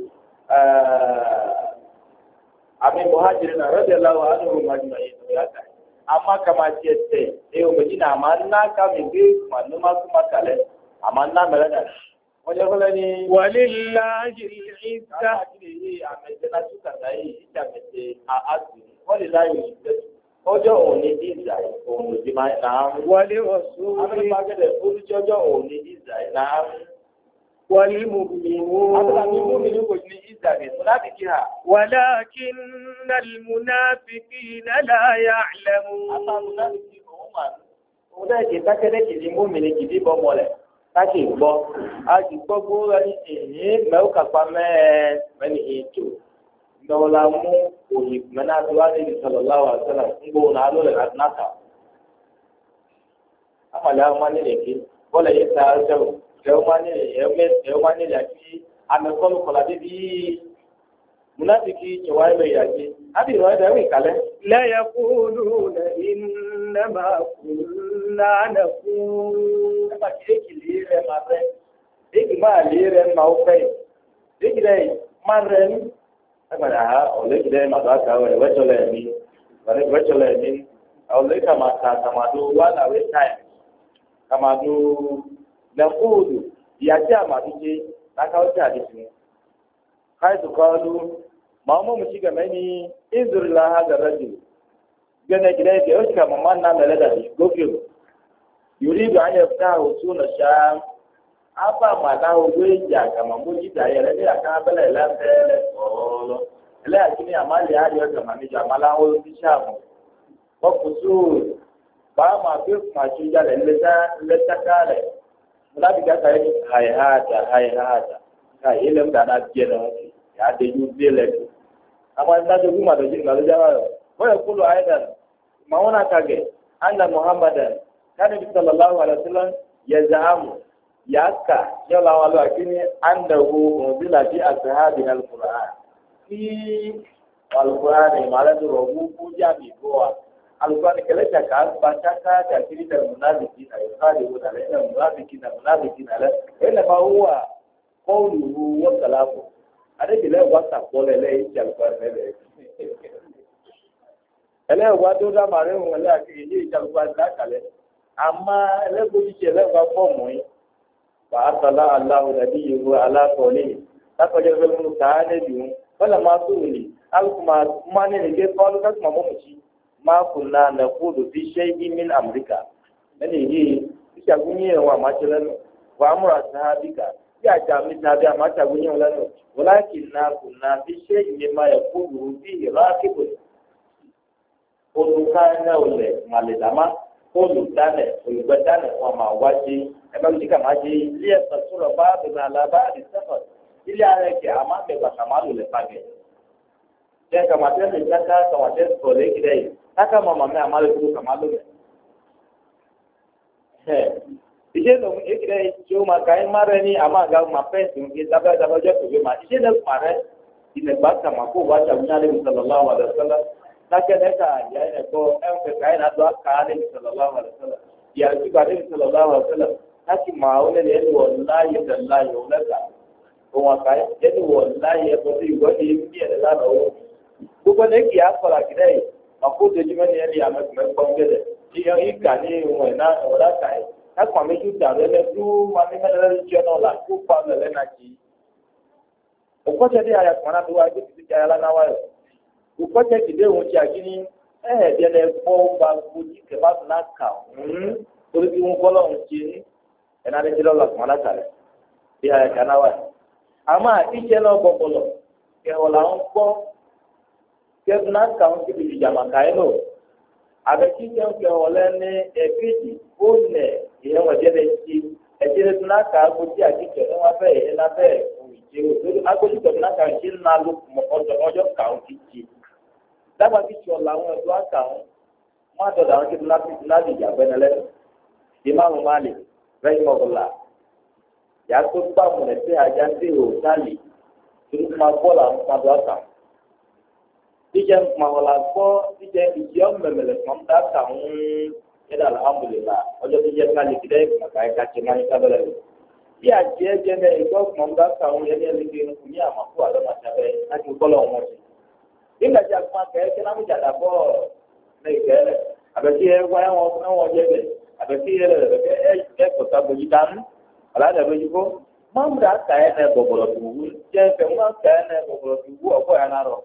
eh abi muhajirin radiyallahu anhu majma'in ya kai amma kama ce ce eh medina amma na ka mi bi manuma kuma kale amma na melada wajen kula ni walillahi al'izza ajiri a mai na tuka dai ita mace a azu walillahi al'izza ọjọ́ òní israel òun ti máa ń náà wọlé ọ̀sùn abẹ́rẹ́gbàgẹ́dẹ̀ olùjọ́jọ́ òní israel náà wọlé mùmínú abẹ́rẹ́gbàgẹ́dẹ̀ mùmínú kò ní israel láti kí ha. wàlákin nàlmùnáfikì nàlá yàlẹ́mú. àtàlùnáfikì òun mà òun dẹ́ kì í dákẹ́dẹ́ kì í mùmínú kì í bí bọ́ mọ́lẹ̀ láti gbọ́ a ti gbọ́ gbóòrò ní èyí mẹ́wó kápá mẹ́ẹ̀ẹ́ mẹ́ni ètò ndọwọla mú òyìn mẹ́nà tó wá níbi sallallahu alaihi wasallam ń gbóhùn náà lórí àdínàkà. Amàlẹ́ àwọn máa nílẹ̀ kí bọ́ọ̀lù yìí ta ẹsẹ̀ o ẹ̀wọ́n máa nílẹ̀ ẹ̀wọ́n máa nílẹ̀ àti amẹ́kọ́lù kọ̀lá débi múnáfìkì ìwà ẹ̀mẹ̀ ìyàgbé. Ábí ìrọ̀ ẹ̀dá ẹ̀wọ̀n ìkàlẹ̀. La yaquluna innama kunna naqul. Ẹ̀fà kì í kìlì rẹ̀ máa fẹ́. Èkì máa lè rẹ̀ máa fẹ́. Èkì rẹ̀ máa rẹ̀ ní. Ẹgbẹ̀rẹ̀ àhá ọ̀lẹ́gbẹ̀rẹ̀ màdàkà rẹ̀ wẹ́tọ̀lẹ̀ mi wẹ́tọ̀lẹ̀ mi ọ̀lẹ́ kàmàkà kàmàdó wà láwé táyà kàmàdó lẹ́kọ̀ọ́dù ìyàtí àmàdúgbé lákàwọ́tì àdìsí. káyọ̀tù kọ́ọ́lù màá mọ̀ mú sí gẹ̀mẹ́ ní ìzòrìlà àgàrẹ́ jù gẹ́gẹ́ gẹ́gẹ́ ó sì kà mọ̀mọ́ nà mẹ́lẹ́ dàbí gòkè yorí ìlú ayé fúnà òtún nà ṣá aba màdá owó ìjà kàmá mójú dàyẹ lẹ́dí àkàbẹ́lẹ̀ lẹ́fẹ̀ẹ́ ọ̀ọ́lọ́ ẹlẹ́yàkíní àmàlẹ́ àríyọ̀ gàmàmíjà àmàláwọ̀ bíṣàmù wọ́pùsù báàmù àbẹ́kùn àtúnjalè lẹ́tàkàlẹ̀ múlábìgàkà yẹn àìháàjà àìháàjà káyé lẹ́mú dáadáa bíẹ́ náà yà á déjú dé lẹ́kọ̀ọ́ àwọn ìdájọ́ bí màdójú ìgbàlódé wa yọ wọ́n yẹ kúlù àìdàn màwọn àkàgẹ̀ anna muhammadan kánìbí sallallahu alaihi wasallam yẹzàámù yàkà yọlá wọn lọ àkíní andahu òǹdílà bí àṣàhàbì alukur'an tí alukur'an ìmàlẹ́dù rọ̀bù kú jáde bọ́ wa alukur'an kẹlẹ́tà kà á gba ṣáká kàkiri tẹ̀ múnádìkì náà yóò káàdì wò nàlẹ́ ẹ̀ múnádìkì náà múnádìkì nàlẹ́ ẹ̀ lẹ́fà wúwà kọ́ọ̀lù wọ́n kàlámù adébìlẹ̀ wà sàkólẹ̀ lẹ́yìn tí alukur'an lẹ́lẹ̀ ẹlẹ́wà tó dá màrin wọn lẹ́ àkiri yé ìjàlùkọ́ àdìlákàlẹ̀ àmà ẹlẹ́gbẹ̀ẹ́ فأرسل الله نبيه على قوله لقد جعل كان بهم فلما سئل ألكما ما نلقي قالوا كما ممشي ما كنا نقول في شيء من أمريكا من هي يشغني وما تلن وأمر أصحابك يا جامي سابع ما تغني ولن ولكننا كنا في شيء مما يقوله فيه راكب olùkànnà olè màlẹ̀dàmá olùdánẹ̀ olùgbẹ́dánẹ̀ wọn máa wá sí ẹgbẹ́ òjì kà máa ṣe ilé ẹ̀sọ́ sọ̀rọ̀ bá bẹ̀rẹ̀ àlàbá àdìsẹ́fọ̀ ilé ara ẹ̀kẹ́ àmà mẹ́gbà kàmá lò lè pàgẹ́. ṣé kàmáṣẹ́ lè dáká kàmáṣẹ́ sọ̀rọ̀ lẹ́kìlẹ̀ yìí dáká màmá mẹ́ àmà lè kúrò kàmá lò lẹ̀. iṣẹ́ lòun lẹ́kìlẹ̀ yìí tí ó máa ka ẹ́ má rẹ ní àmà àga máa fẹ́ǹsì ń gbé dábẹ́ dábẹ́jọ́ kò gbé máa iṣẹ́ lẹ́kùn máa rẹ ìnẹ̀gbà kàmá kó wá ṣàwùnyálẹ̀ sallallahu alaihi wasallam lákẹ́lẹ́ka ìyá ẹ̀kọ́ ẹ̀fẹ̀ káyìn àdó àkàálẹ̀ sallallahu alaihi wasallam ìyá ìgbà lẹ́yìn sallallahu alaihi wasallam láti máa ó lẹ́nu ẹni wọ̀ láyé tẹ̀láyé ó lẹ́ka òun àkàyè ẹni wọ̀ láyé ẹ̀kọ́ sí ìgbọ́ ní ibi ẹ̀rẹ́ lánàá ó gbogbo ní kì í akọ̀là kìlẹ̀ yìí ọkọ̀ ojoojúmọ́ ni ẹni àmẹ́kùnmẹ́ gbọ́n gẹ́lẹ̀ ìyẹn ìgbà ní ìwọ̀n iná ọ̀dà kàì kápọ̀ méjì dàrú ẹlẹ́ tó wọn ní mẹ́lẹ́lẹ́ tí ọ̀nà ọ̀la tó pa ọ̀lẹ̀ náà jì í. òkọ́jẹ́ dé ayà kùmọ́nà tó wá gbé títí ayà lánàá wáyọ̀ òkọ́jẹ́ kìdé òun ti àjí ní ẹ̀ẹ́dẹ́lẹ́ gbọ́ gba gbòdì kẹfà tó náà kà torí bí wọn bọ́lọ̀ ń ṣe ẹ̀nà àdéjẹ́ lọ́la kùmọ́nà kàlẹ̀ bí ayà kànáà wáyọ̀. àmọ́ ìṣẹ́ náà gbọ́gbọ́lọ̀ kẹwọ́ làwọn gbọ́ kẹfùnà kàwọn ti fi ìjàmbá káyé lò àbẹ̀kí jẹun kẹwọ́ lẹ́ni ẹ̀kejì ó nẹ̀ ìyẹn wọ̀ jẹ́ lẹ́yìn tí ẹ̀jẹ̀ lẹ́tún náà kà á gbòdì àdìjọ́ ẹ̀ wọ́n fẹ́ ẹ̀ lábẹ́ òwìjẹ́ òtòlù agbójútó náà kà ń ṣe ń na ló ọjọ́ ọjọ́ kàwọn ti jì dábàá kí tí ọ̀la àwọn ẹ̀dọ́ àkàwọn má dọ̀dọ̀ àwọn kẹfùnà kẹfùnà náà dìjà bẹ́ẹ̀ ìmáàmù máàlì rẹ́yìn mọ̀gòlà yàtọ̀ gbàmù lẹ́sẹ̀ ajá ń dé òòtálì tó ń máa bọ́ọ̀lù àwọn ọmọdé àkàwọn jíjẹ nkpawọlá gbọ́ jíjẹ ìdí ọmọmẹlẹ fún ọmọdé àkàwọn yẹn alhamdulillah ọjọ́ tó jẹ́ káàlì kìdẹ́ ìgbàgbà ẹ̀ka tí máa ń sábẹ́rẹ́ rẹ̀ bí àjẹ́ jẹ́ ní ìgbọ́ ọmọdé àkàwọn yẹn ní ẹlẹ́gbẹ́ nǹkan ní àmàkù àlọ́màṣàbẹ́ láti kọ́lọ̀ wọn sí. nígbà tí a fún akẹ́ kí náà mújà dàbọ̀ ní ìfẹ́ rẹ̀ àbẹ̀tí ẹ wáyé wọn jẹ́ bẹ̀ àbẹ̀tí ẹ rẹ̀ ẹ kọ̀tà gbòjì dánú aládàbẹ̀jì kó mọ́múdà kàyẹ́ nẹ bọ̀bọ̀lọ̀ tó wú jẹ́ fẹ́ mọ́ kàyẹ́ nẹ bọ̀bọ̀lọ̀ tó wú ọ̀pọ̀ yẹn náà rọ̀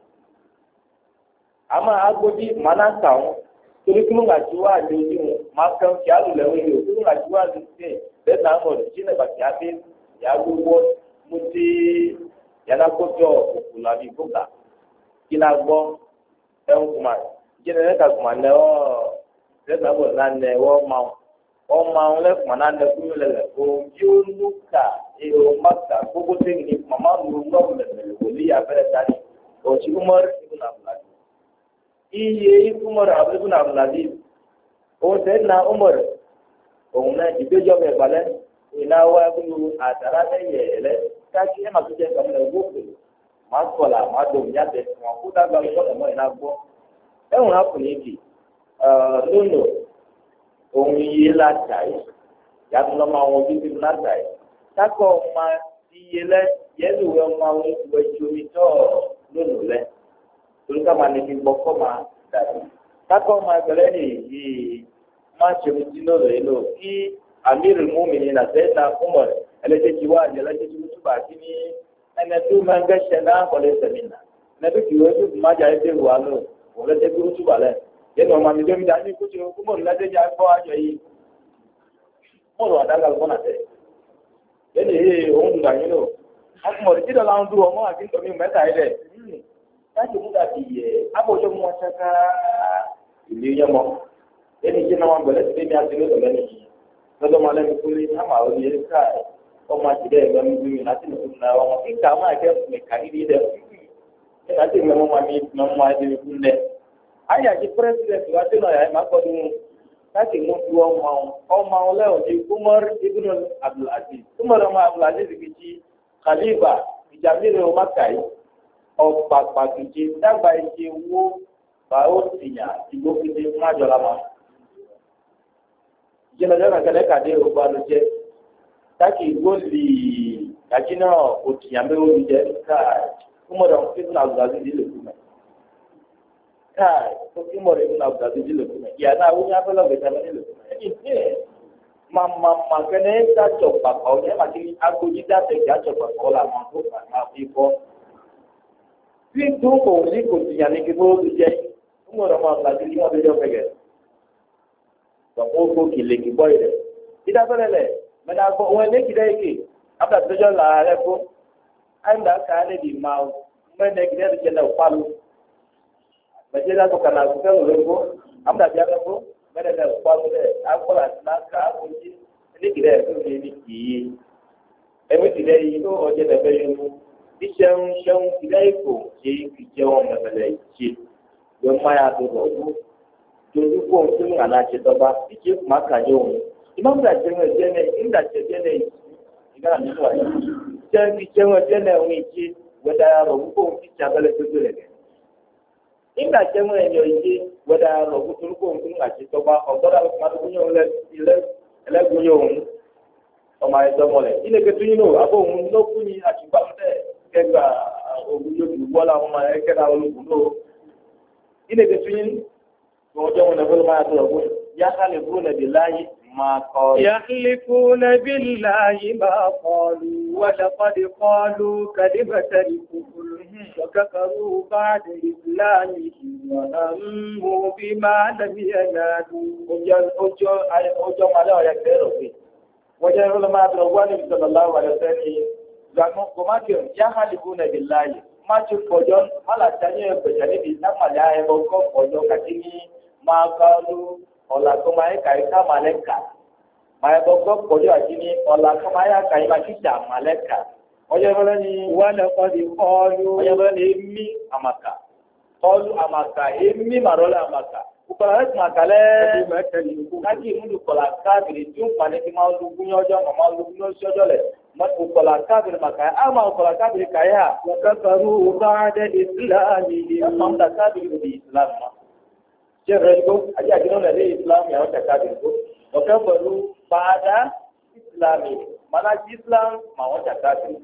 ama agbodi mana kan torí kí ló ń àti wá àti ojú wọn máa kàn kí alùlẹ̀ wọn yìí o kí ló ń àti wá àti ṣe bẹ́ẹ̀ náà mọ̀ sí ní bàtí abé yà gbogbo mo ti yàrá kójọ òkú làbí kókà kí la gbọ́ ẹ̀hún kùmà kí ni ẹ̀ka kùmà nẹ ọ́ bẹ́ẹ̀ náà mọ̀ náà nẹ ọ́ máa ọ́ máa ń lẹ́kùmà náà nẹ kúrò lẹ́lẹ̀ o yóò lù ká èrò máta gbogbo tẹ̀yìn ní màmá lu lọ́wọ́ lẹ́lẹ̀ wòlíì abẹ́rẹ́ dání òtí umar ibùnà abúlé iye umar abdul abdulaziz òun tẹ na umar òun náà ìgbéjọ bẹ balẹ ìnáwó ẹgbẹrún àtàrà lẹyẹ ẹlẹ káàkiri ẹ máa tó jẹ kàmú ẹ wọpẹ máa kọlà máa dùn yàtẹ wọn kó dàgbà lọsọdọ mọ ìná gbọ ẹwọn akùnrin yìí lónà òun yìí láta yìí yàtọ̀ lọ́mọ àwọn ojú tí mo láta yìí kákọ̀ ọmọ iye lẹ yẹlò wẹ ọmọ àwọn ìwé ìjọmi tọ́ lónà lẹ torí ká máa níbi gbọ́ kọ́ máa dàbí. Kákọ́ máa gbẹ̀lẹ́ ní yìí máa ṣèlú sí lóòrò yìí lò kí àmírù múmìnì nà sẹ́yìn náà fún mọ̀ ẹlẹ́jẹ̀jì wá àjẹ́ ẹlẹ́jẹ̀jì túbà sí ní ẹnẹ tó máa ń gẹ́sẹ̀ náà kọ́lé sẹ̀mí nà. Ẹnẹ́bí kì í wọ́n tó fi máa jà ẹ́dẹ́ wà lò wọ́n lẹ́jẹ̀ kúrú túbà lẹ̀. Yẹ́nì ọmọ mi lómi dání kó ṣe kó mọ̀lú lẹ́jẹ̀jì àgbọ̀ àjọ yìí. Mọ̀lú àdága lọ́nà tẹ̀. Yẹ́nì yìí òun dùn àyín lò. Akùmọ̀lù tí dọ̀la ń dúró ọmọ àti nítorí mẹ́ta yìí dẹ̀. Láti mú dàbí yẹ abọ́jọ́ mu wọn ṣáká ìlú yẹn mọ́. Ẹni jẹ́ náà wọn bẹ̀rẹ̀ sí ní àti lọ́dọ̀ lẹ́nu yìí. Lọ́dọ̀ máa lẹ́nu kúlé àmà òní yẹn ká ọmọ àti dẹ́ ẹ̀gbẹ́ mi gbé mi láti nìkú náà wọn. Kíkà máa kẹ́ mẹ̀ká nídìí dẹ̀. Ẹ láti mẹ́mọ́ máa mi mẹ́mọ́ máa dé kú lẹ̀. Ayé àti pírẹ́sidẹ̀ntì wa dínà yà máa kọ́ dún láti mú ju ọmọ àwọn ọmọ àwọn lẹ́wọ̀n ní Umar ibn Abdulaziz. Umar ọmọ Abdulaziz kìí Khalifa ìjàmílẹ̀ ọmọ kàyí. Ọ̀pá pàtùjì dábàá ìṣe wo bá ó tìyà ìgbókùnrin fún àjọlá ma. Ìjìnlẹ̀ náà kẹlẹ́ kàdé ògbà ló jẹ́. Táàkì ìgbóòlì kàjí náà òtìyà mẹ́wọ́ ló jẹ́ káà kúmọ̀dọ̀ fífún àbùdàdì nílò kúmẹ̀. Káà kúmọ̀dọ̀ fífún àbùdàdì nílò kúmẹ̀. Ìyá náà wọ́n yá fẹ́lẹ́ ọ̀gbẹ̀ta nílò kúmẹ̀. Ẹni bẹ́ẹ̀ màmá màkẹ́lẹ́ dájọ́ pàpà ọ̀jẹ́ màkì agbójí dájọ́ dájọ́ pàpà ọ̀là máa tó pàpà fi kọ́. Bí tó kò ní kò sì yàn ní kí bó ti jẹ́, ó mọ̀ ọ́n máa gbàdúrà kí wọ́n fi jọ fẹ́gẹ̀. Bàbá ó kìlè kì bọ́ ìrẹ̀. Ìdáfẹ́lẹ̀ lẹ̀, mẹ́ta gbọ́ wọn ní kìdá ike, àbúrò àtijọ́ là á rẹ̀ kó. Àyìnbá ká lè di máa mẹ́ta kìdá ti jẹ́ náà pálọ̀. Mẹ́tẹ́ dá tó kàná àgùnfẹ́ lò lóko, àbúrò àti àgbẹ̀ kó, mẹ́ta dá pálọ̀ lẹ̀, àgbọ̀lá àti náà ká àgùnjì, ní kìdá ẹ̀ tó ní ní kìí. Ẹ̀mí kìdá yìí tó ọjọ́ tẹ̀fẹ́ yẹn mú. Iṣẹ́un ṣẹ́un kìdá ìkò ṣe ìjẹ́ wọn mẹ́fẹ̀lẹ́ ṣe. Yọ máa tó bọ̀ fún. Jojú kó ń tún àná ṣe tọ́ba, ìṣe kùmá kàyé òun. Ìmọ̀mùdà ṣẹ́wọ̀n ẹ̀jẹ̀ náà, ìmọ̀dà ṣẹ́jẹ́ náà ìgbà nínú àyè. Ṣẹ́un ti ṣẹ́wọ̀n ẹ̀jẹ̀ náà ń ṣe wẹ́dà rọ̀ wúkọ́ ń fi ṣe abẹ́lẹ́ tó gbé rẹ̀. Ìgbà ṣẹ́wọ̀n ẹ̀yọ̀ ìṣe wẹ́dà rọ̀ wúkọ́ kó ń tún àṣẹ tọ́ba ọ̀gbọ́dà ọmọ ẹ̀dọ́ mọ́lẹ̀. Ilé kẹtù yín náà, abọ́ òun ló kú ní àṣìgbà kẹgbà ogun yóò dùn wala huma ekeda olukuno ine ke tuni ko jamu na bol ma to ko ya khalifuna billahi ma qalu yahlifuna billahi ma qalu wa laqad qalu kalimatal kufr wa kafaru ba'da islamihim wa ammu bima lam yanalu ojo ojo ay ojo mala ya kero fi wajen ulama da wani sallallahu alaihi wasallam gano kuma ke ya halibuna billahi ma ci kojon mala tanye ko jani bi na mala e ko kojo katini ma kalu ola kuma e kai ka maleka ma e ko kojo atini ola kuma ya kai ma ci da maleka wajen wala ni wala qad qalu wajen wala ni mi amaka qalu amaka emi marola amaka ukala ma kale kaki mundu kola kabiri tun pane ti ma lu gunyo jo ma lu gunyo sojo le ma ukala kabiri maka ama ukala kabiri kaya wa kafaru ba'da islamihim ma da kabiri di islam ma jere ko aja gino le islam ya ta kabiri ko wa kafaru ba'da islamihim mana islam ma wa ta kabiri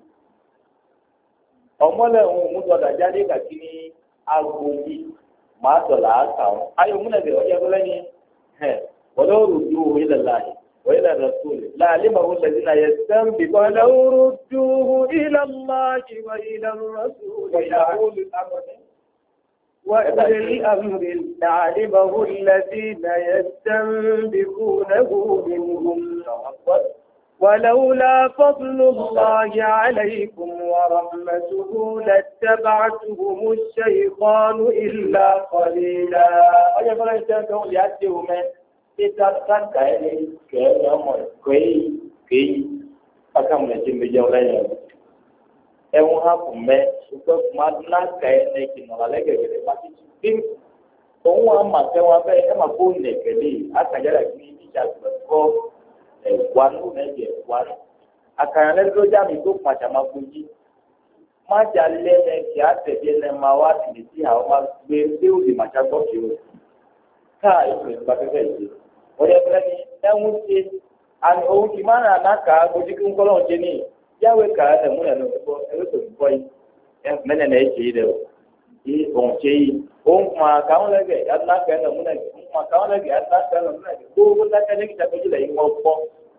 omole o mu do da jade ka kini agogi ma dọ̀là àkàwọn ayọ̀ múnà bẹ̀rẹ̀ ọjọ́ ẹgbẹ́ lẹ́ni ẹ̀ wọ́lọ́rù ju ilẹ̀ láàyè وإلى الرسول لعلمه الذين يستنبطونه ولو ردوه إلى الله وإلى الرسول وإلى أولي الأمر وإلى الأمر لعلمه الذين يستنبطونه منهم ولولا فضل الله عليكم ورحمته لاتبعتهم الشيطان إلا قليلا ọjọ́ fọlá ìṣẹ́ tó ń lè àti omi títà káàkà ẹni kẹ́ẹ̀ẹ́ ọmọ kéyì kéyì pákàmùnà tí mi jẹun lẹ́yìn ẹ̀wọ̀n hàpù mẹ́ ṣùgbọ́n máa ná kẹ́ẹ̀ ní ìkìnnà lẹ́gẹ̀gẹ̀rẹ̀ pàtó bí òun wà máa fẹ́ wọn bẹ́ẹ̀ ẹ̀ máa kó nẹ̀kẹ́lẹ́ àkàjára kí ní ìjà gbẹ̀kọ́ ẹ̀wánu nẹ́jẹ̀ ẹ̀wánu àkàrà lẹ́dọ́ jáde tó pàṣẹ máa kojú má jà lẹ́nẹ̀ kí á tẹ̀lé ẹ̀ máa wá tìlẹ̀ sí àwọn máa gbé bí ó lè máa ṣàgbọ́ kí o káà ètò ìgbà fẹ́fẹ́ ìṣe wọ́n yẹ fẹ́lẹ́ ní ẹ̀hún ṣe àmì òun kì máa rà náà kà á kojú kí ń kọ́ lọ́hùn ṣe ní yàwé kà á tẹ̀mú ẹ̀nu ẹ̀kọ́ ẹ̀rọ tó ń bọ́ yìí ẹ̀ mẹ́nẹ̀ náà ṣe yìí rẹ̀ o yìí òun ṣe yìí òun kùmà káwọn lẹ́gẹ̀ẹ́ yàtọ̀ náà kẹ́ ẹ̀ lọ́mú náà kùmà káwọn lẹ́gẹ̀ẹ́ yàtọ̀ náà kẹ́ ẹ̀ lọ́mú náà gbogbo dákẹ́ ní kìtàkójú lẹ́yìn wọ́n gbọ́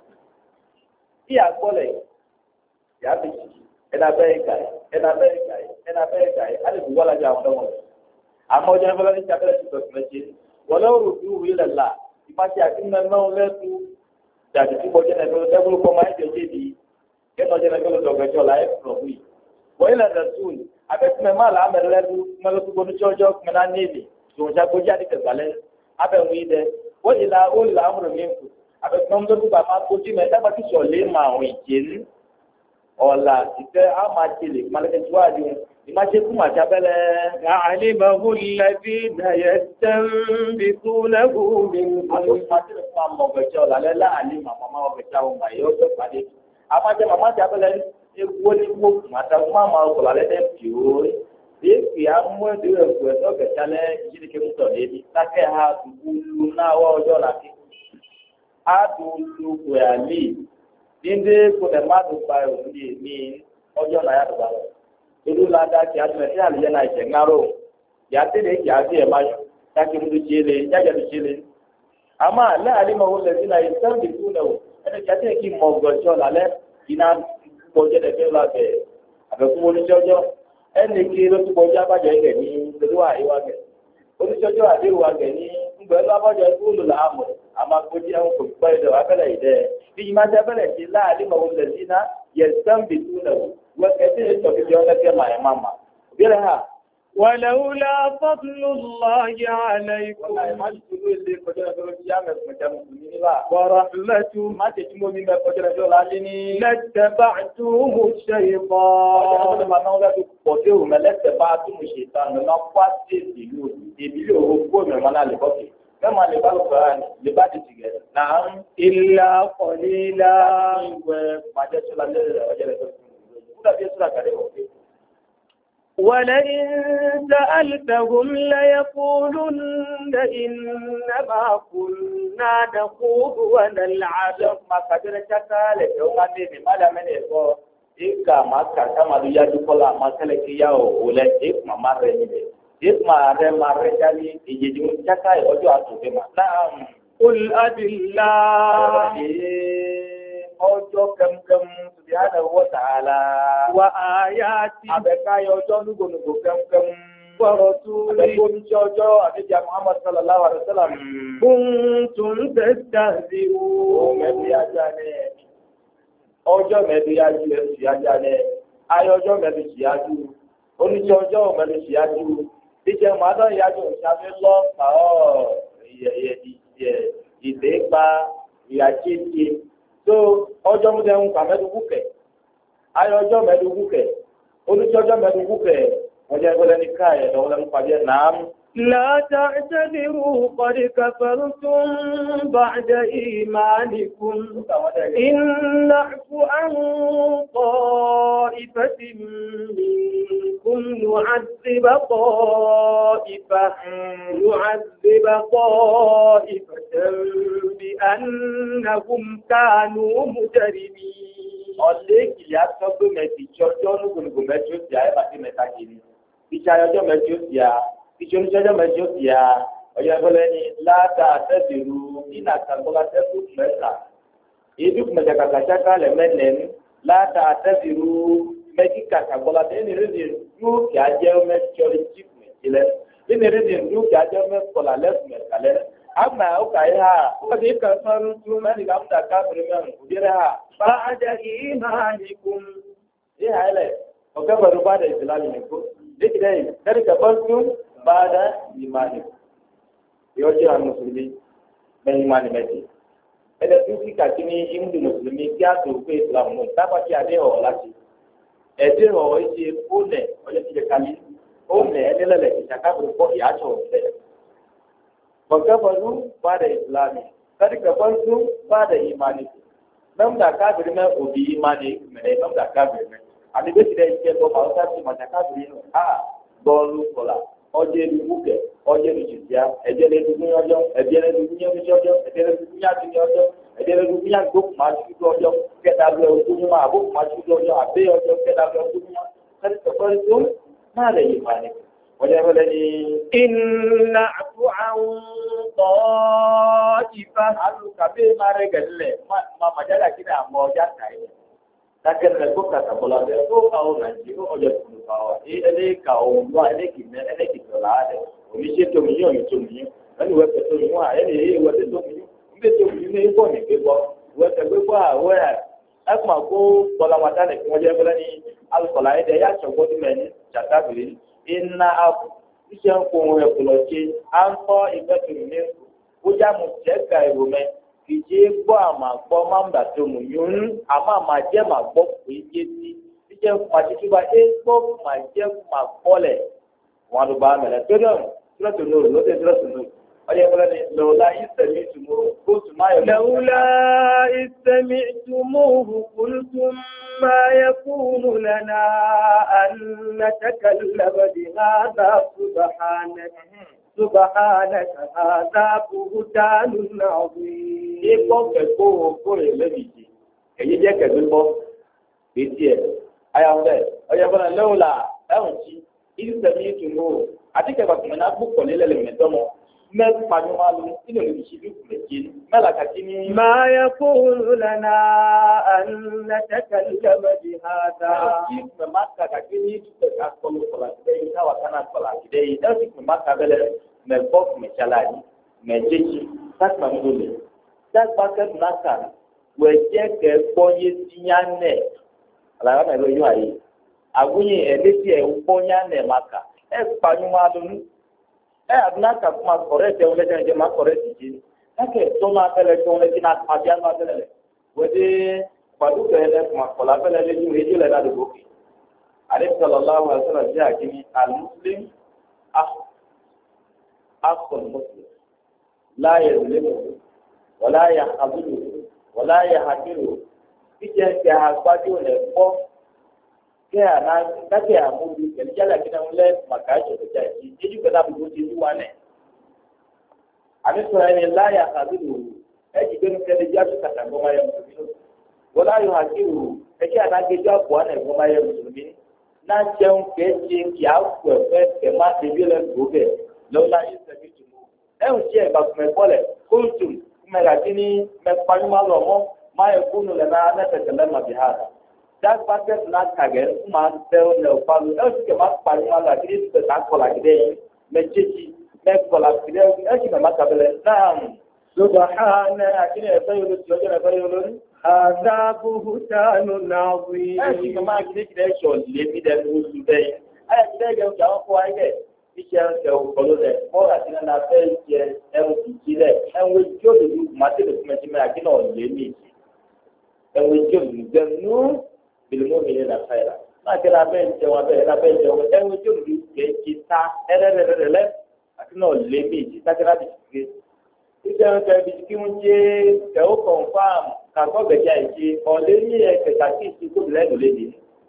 tí a gbọ́ lẹ̀ yà á fi ẹ̀dá bẹ́ẹ̀ gà yìí ẹ̀dá bẹ́ẹ̀ gà yìí ẹ̀dá bẹ́ẹ̀ gà yìí alẹ́ gbogbo alájà àwọn ọmọ rẹ̀ àmọ́ ọjọ́ ìfọlá ní sábẹ́rẹ́ ti sọ̀tún ẹ̀ṣẹ̀ wọlé òrò bí wùí lẹ̀la ìfàṣẹ àti mẹ́mẹ́ lẹ́tù dàbí tí bọ́jẹ́ náà fẹ́rẹ́ dẹ́gbẹ́ kọ́ máa ń jẹ́ jẹ́bi kẹ́nà ọjọ́ náà fẹ́rẹ́ dọ̀gbẹ́jọ́ la ẹ̀ fúnra wí. wọ́n yìí lẹ́tà tún abẹ́túmẹ̀ máa là ámẹ́rẹ́ lẹ́tù mẹ́lẹ́tù gbọ́dọ̀ tsọ́jọ́ mẹ́ná níbi tòun ṣàgbọ́jà ní kẹsàlẹ́ abẹ́wò yìí dẹ wọ́n yìí la ó là ámúrò mi kù abẹ́túmẹ̀ mọ́tò bá máa kojú mẹ́ dábàá tí sọ̀lẹ́ máa wọ̀ ìjẹ́nu ọ̀la ìfẹ́ àmàjèlè malẹ́kẹ̀tìwájú ìmájẹ́kù màjábẹ́lẹ́. Àlìmọ̀hù lẹ́bí nàyẹ̀ tẹ́ǹbì kúnlẹ́hù mi. Àlùfáàtìrì fún amọ̀gbẹ̀jọ́ ọ̀làlẹ́ láàlì màmá máa ọ̀gbẹ̀jọ́ àwọn ọmọ yìí ó tó pàdé. Àmàjẹ́ màmá jábẹ́lẹ́ ewu ní gbòòkù màtà fún àmà ọ̀gbọ̀làlẹ́ dẹ́ pìó. Èèpì amú ẹ̀dùn ẹ̀kú ẹ̀dọ́ gẹ̀jálẹ̀ ìjíríkẹ́ mú tọ̀ lébi. Tákẹ́ ha dùkú lu náà wọ́ ọjọ́ làkè. Á dùn lu gbẹ̀álì. Díndé kò lè má dùn pa òun yìí ní ọjọ́ náà yàtọ̀ bá lọ. Irú lada kì á tún ẹ̀ ní àlùyẹ náà ìṣẹ̀ ńáró. Yà á tẹ̀lé kì á sí ẹ̀ máa yọ. Dákì mú lóṣìṣẹ́ lé, jájà lóṣìṣẹ́ lé. Àmọ́ àlẹ́ àlímọ̀ wọlé sí náà ìṣẹ́ òdì fún náà. Ẹni kì á tẹ̀lé kí mọ̀ ọ̀gọ̀jọ́ lálẹ́ iná gbọ́jẹ́ lẹ́fẹ́ lábẹ́ àbẹ̀kú oníṣọ́jọ́. Ẹni kí ló tún gbọ́jọ́ abájọ́ ẹ̀gẹ̀ ní ìlú àyíwá gẹ̀. Oníṣọ́jọ́ àdéhùn àgẹ̀ ní ngbẹ̀lú abájọ́ ẹ̀kú lò láàmọ̀. Àmọ́ akójí ẹ̀hún kò gbọ́ ẹ̀dọ̀ abẹ́lẹ̀ ìdẹ́. Bí yìí máa jábẹ́lẹ̀ sí láàlímọ̀ wọlé sí náà yẹ̀sán bìtú náà. ولولا فضل الله عليكم ورحمته لاتبعتم الشيطان إلا قليلا ولئن سألتهم ليقولن إنما كنا نخوض ونلعب ما قدر شكال يوم الدين ما لم يكن ika maka kama du yadu kola makale ki ya o le ik mama re ni de ik ma re ma re kali ejeji mu chaka e ojo atuke ma naam qul abillah ojo kam kam subhanahu wa ta'ala wa ayati abeka yo ojo nugo nugo kam kam wa rasuli ojo adija Muhammad sallallahu alaihi wasallam kuntum tastahzi'un mebi ajane ọjọ́ mẹ́rin yájú ẹ̀rù síyájú alẹ́ ayé ọjọ́ mẹ́rin síyájú oníṣẹ́ ọjọ́ mẹ́rin síyájú ìjẹ́ màdán ìyájú ìṣàfẹ́ lọ́pàá ọ̀ ìdẹ́gba ìyàkéèké tó ọjọ́ mẹ́rin kàmẹ́dùkú kẹ̀ ayé ọjọ́ mẹ́rin kẹ̀ oníṣẹ́ ọjọ́ mẹ́rin kẹ̀ wọ́n jẹ́ ẹgbẹ́ lẹ́ni ká ẹ̀ lọ́wọ́ lẹ́nu pàdé náà. لا تعتذروا قد كفرتم بعد إيمانكم إن نعف عن طائفة منكم نعذب طائفة نعذب طائفة بأنهم كانوا مجرمين. ọ̀lẹ́ ìkìlẹ̀ asọ́gbó mẹ́tì tí ọjọ́ onúgbòǹgbò mẹ́tì ó ti àyè bàtí mẹ́ta kìíní ìṣe ayọjọ́ mẹ́tì ó ti à ìṣe oníṣẹ́jọ́ mẹ́tì ó ti à ọ̀yọ́ ẹgbẹ́lẹ́ ni láàdá àtẹ́sìrú nínú àtàkọ́lá tẹ́sù mẹ́ta ìdí kùmẹ̀jà kàkàṣáká lẹ̀ mẹ́nẹ̀ẹ́nu láàdá àtẹ́sìrú mẹ́tì kàkàkọ́lá tẹ́ni rẹ́dì yóò kí ajẹ́ mẹ́tì ọ̀rẹ́ jíìpù mẹ́tì lẹ́ nínú rẹ́dì yóò kí ajẹ́ mẹ́kọ̀lá lẹ́sùn mẹ́ta lẹ́ ama uka ha wadi kafaru tumani kamda kafiri men udire ha ba'da imanikum ya ile o kafaru ba'da islamikum dikidai kar kafaru ba'da imanikum yoje an muslimi men imani meti ele tuki katini imdu muslimi kya to pe islam no taba ki ade o lati ede o ije kone o je ti kali o ne elele itakabu ko ya cho فكفروا بعد إسلامه قد كفرتم بعد إيمانكم نم دا كافر ما أبي إيمانك من نم دا كافر ما أنا بس ده إيش كده ما أوصل شيء ما كافر إنه آه بولو كلا أجي لبوكة أجي لجزية أجي لدنيا أجي أجي لدنيا أجي أجي لدنيا أجي أجي لدنيا بوك ما شو أجي كذا بلو ما بوك ما شو أجي أبي أجي كذا بلو قد كفرتم بعد إيمانكم إن نعفو عن طائفة alu kabe mare galle ma ma majala kina moja kai taken le ko kata bola de ko au na ji ko oje ku ka o e ele ka o wa ele ki ne ele ki to la de o mi se to mi yo mi to mi ani we pe to mi wa ele e we to mi mbe to mi ne ko ni ke bo we te gbe wa we akuma ko bola mata ne ko je bola ni al kola e de ya so go di meni chata bi inna afu ise nko won e kulo je an to ibetu ni ó já mo jẹ́ ka èrò mẹ́ kì í ṣe gbọ́ àmà gbọ́ máa ń bà tó mò yún àmọ́ àmà jẹ́ màá gbọ́ pé yé sí jíjẹ́ máa ṣe kí bá é gbọ́ máa jẹ́ máa gbọ́ lẹ̀ wọn ló bá mẹ́lẹ̀ tó dẹ̀ tírọ̀tù lóru ló dé tírọ̀tù lóru ọyẹ fúnra ní lọ́wọ́lá ìsẹ̀mí ìtumọ̀ kóòtù máa yọ. lọ́wọ́lá ìsẹ̀mí ìtumọ̀ kùlùtùm máa yẹ kúrú lẹ́nà ànàtẹ́kẹ̀lẹ́bẹ̀dì náà dá سبحانك هذا بهتان عظيم. Ikọ́ kẹ̀kọ́ òkú rẹ̀ lẹ́mìí. Èyí jẹ́ kẹ̀kẹ́ bọ́. Ètí ẹ̀ ayáwó bẹ́ẹ̀. Ọ̀yẹ́ fúnra lẹ́wọ̀lá ẹ̀hùn sí. Ìdí sẹ́mi ìtùnú o. Àti kẹ̀kẹ́ kùnmẹ́ náà gbúkọ̀ nílẹ̀ lè mẹ́tọ́mọ. Mẹ́fà ni wọ́n á lò nínú olùsí bí kùnmẹ́ jẹ́ ní. Mẹ́la kàtí ní. ما يكون لنا أن نتكلم بهذا. Kí kùnmẹ́ má kàkà kí ní ìtúkẹ̀ ká kọlu kọlà kìdẹ́ yìí káwà kánà kọlà kìdẹ́ yìí. Dáwọ́ sí kùnmẹ́ má kà bẹ́lẹ̀ mẹ́fọ́ kùnmẹ́ ṣáláyìí mẹ́jẹ́jì sáàkùnmẹ́ mi lò lè. Sáàkùnmẹ́ kẹ́kùn náà kà wẹ̀jẹ̀ kẹ́ gbọ́nyé sí yánẹ̀. Àlàyé ọ̀nà ìlú yóò ayé. Àgúnyè ẹ̀ létí ẹ̀ ń gbọ́ yánẹ̀ má kà. Ẹ̀ pààyàn máa lónú. Ẹ̀ àdúrà kà fún ma kọ̀rẹ́ tẹ̀ wọlé tẹ̀ ẹ̀ máa kọ̀rẹ́ tì jẹ́. Ẹ̀ tó máa fẹ́lẹ̀ tó wọlé tí náà àbí àná fẹ́lẹ̀ lẹ̀. Wẹ́dẹ́ pàdúkẹ́ ẹ̀ fún ma kọ̀lá fẹ́lẹ̀ lé ní rédíò lẹ̀ láti gòkè. Àdé sallallahu alaihi wasallam jẹ́ àkíní al-muslim akọ̀ muslim láyé ìlémù wọláyà àbúrò wọláyà àdúrò jíjẹ́ ti àgbájú rẹ̀ gbọ́ kí àná kákẹ́ àmúbi pẹ̀lú jálẹ̀ kí náà ń lẹ́ màkà ìṣòkòtà ìdí jíjú pẹ̀lú àbúrò ti wá nẹ̀. Àmì sọ̀rọ̀ ẹni láyà àbúrò ẹ̀jì gbẹ́nu kẹ́lẹ́ jáde kàtàgbọ́n máa yẹ mùsùlùmí wọ́n láyò àkíwò ẹ̀kí àdágéjọ́ àpò àná ẹ̀gbọ́n máa yẹ mùsùlùmí náà jẹun kẹ́ẹ̀jẹ kí á kú ẹ̀fẹ́ kẹ́ má débi lẹ́nu gbòógẹ̀ lọ́wọ́ láyé sẹ́mi tùmọ̀ ẹ̀hún tí ẹ̀ bàkùnmẹ̀ bọ́lẹ̀ kóòtù mẹ́gàdínní mẹ́pàlúmọ́ lọ́mọ́ máa yẹ kúnnù lẹ́nà mẹ́tẹ̀tẹ̀lẹ́ màbí ha dágbàgbẹ́ náà kàgẹ́ máa tẹ́ ọ lẹ́ ọ̀pálù ẹ̀hún tí kẹ́ má pàlúmọ́ lọ́ àkíní ti tẹ̀sán kọ́lá gidẹ́ yìí mẹ́jẹ́jì mẹ́kọ́lá gidẹ́ ẹ̀hún tí kẹ́ má kàbẹ́lẹ́ náà subhana àkíní ẹ̀fẹ́ yóò lọ sí ọjọ́ ẹ̀fẹ́ yóò lórí. hadha buhtanun azim. ẹ̀hún tí kẹ́ má gidẹ́ gidẹ́ sọ̀ lẹ́mí dẹ́nu oṣù bẹ́yìn ayé gidẹ́ gẹ́ ọjà wọn kọ́ ayé iṣẹ́ ẹ̀ńkẹ́ òkòló rẹ̀ mọ́ra àti nínú afẹ́ ìṣe ẹ̀rù kìkì rẹ̀ ẹ̀wọ̀n tí ó lè lu màtẹ́lẹ̀ fún ẹtí mẹ́ra kí náà lé ní ìṣe ẹ̀wọ̀n tí ó lè gbẹ nú bìlímọ́ mi ní nàfẹ́ra náà kí lábẹ́ ìṣe wọn abẹ́rẹ́ lábẹ́ ìṣe wọn ẹ̀wọ̀n tí ó lè gbẹ ti ta ẹ̀rẹ́rẹ́rẹ́rẹ́ àti náà lé ní ìṣe sákẹ́rẹ́ àti ìṣe iṣẹ́ ẹ̀ńkẹ́ bí kí wọ́n jẹ́ kẹ́wọ́ kọ̀ǹfàm kàkọ́ gbẹ̀jà ìṣe ọ̀lẹ́ ní ẹ̀kẹ́ta kí ìṣe kó lẹ́nu léde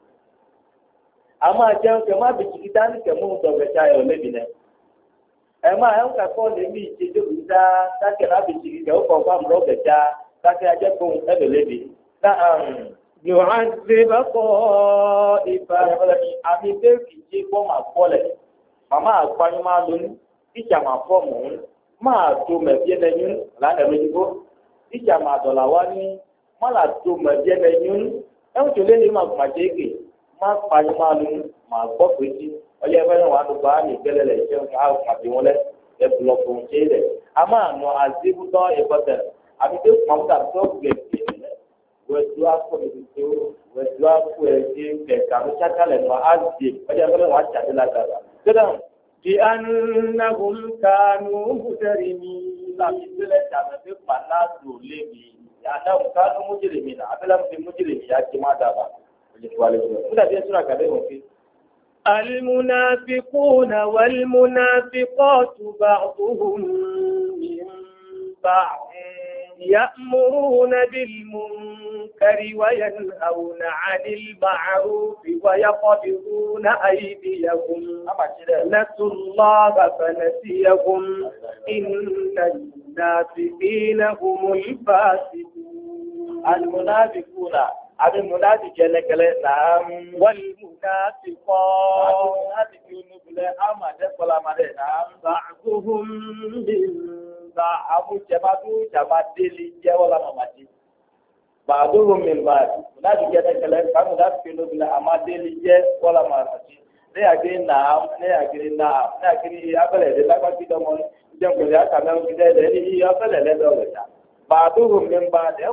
àmọ́ àjẹun kẹ má bìtì kí dání kẹ mú dọ̀gbẹ̀ta ẹ̀ ọ̀lẹ́bì náà ẹ̀ máa ẹ̀ ń kakọ́ lèmi ìṣèjọ́ kì í dá dákẹ́ má bìtì kí kẹ ó kọ̀ fáwọn dọ̀gbẹ̀ta dákẹ́ ajẹ́kùn ẹ̀ lọ́lẹ́bì náà. يعذب طائفة àmì bẹ́ẹ̀ kì í ṣe kọ́ máa bọ́lẹ̀ màmá àgbáyé máa lónìí ìjà máa fọ́ mọ̀ ń máa tó mẹ̀bí ẹnẹ́yún lánàá lójúkó ìjà máa dọ̀là wá ní má là tó mẹ̀bí ẹnẹ́yún ẹ̀hún tó lé ní màgbà jẹ́gẹ̀ má pààyàn máa lu máa gbọ́ pé tí ọyẹ ẹgbẹ́ náà wà ló bá mi gbẹ́lẹ̀ lẹ̀ ṣe ń ká àbí wọn lẹ ẹ bùlọ̀ fún ṣe lẹ̀ a máa nọ àzébútọ́ ìbọ̀tẹ̀ àbí tó kàn fún àbúrò gbẹ̀gbẹ̀ lẹ̀ wẹ̀dú àpò ìdìbò wẹ̀dú àpò ẹ̀dí kẹ̀kẹ́ àbí sákàlẹ̀ nọ àzé ọyẹ ẹgbẹ́ náà wà jáde lágbára. بأنهم كانوا مجرمين láti gbélé tàbí pàlásò lébi àdáhùn kánú mújìrìmí náà abẹ́lẹ́ fi mújìrìmí yá ti má dábàá. المنافقون والمنافقات بعضهم من بعض يأمرون بالمنكر وينهون عن المعروف ويقبضون أيديهم نسوا الله فنسيهم إن المنافقين هم الفاسقون. المنافقون àbí múnáàtì kẹlẹkẹlẹ náà wọ́n múnáàtì kọ́ múnáàtì kí onúbulẹ̀ àmàdẹ́kọ́lámadẹ́ náà bá gbóhùn bí bá amújẹmádú jàmádélé jẹ́wọ́ lámàmàdé bàdúrún mi bá múnáàtì kẹlẹkẹlẹ bá múnáàtì kí onúbulẹ̀ àmàdélé jẹ́wọ́ lámàmàdé ní àgírí náà ní àgírí náà ní àgírí abẹ́lẹ̀ ẹ̀dẹ́ lágbàgbé dọ́mọ ìjẹun pẹ̀lú àkàmẹ́rin gídẹ́ ẹ̀dẹ́ ní abẹ́lẹ̀ lẹ́dọ̀ọ̀rẹ̀ta bàdúrún mi bá ẹ̀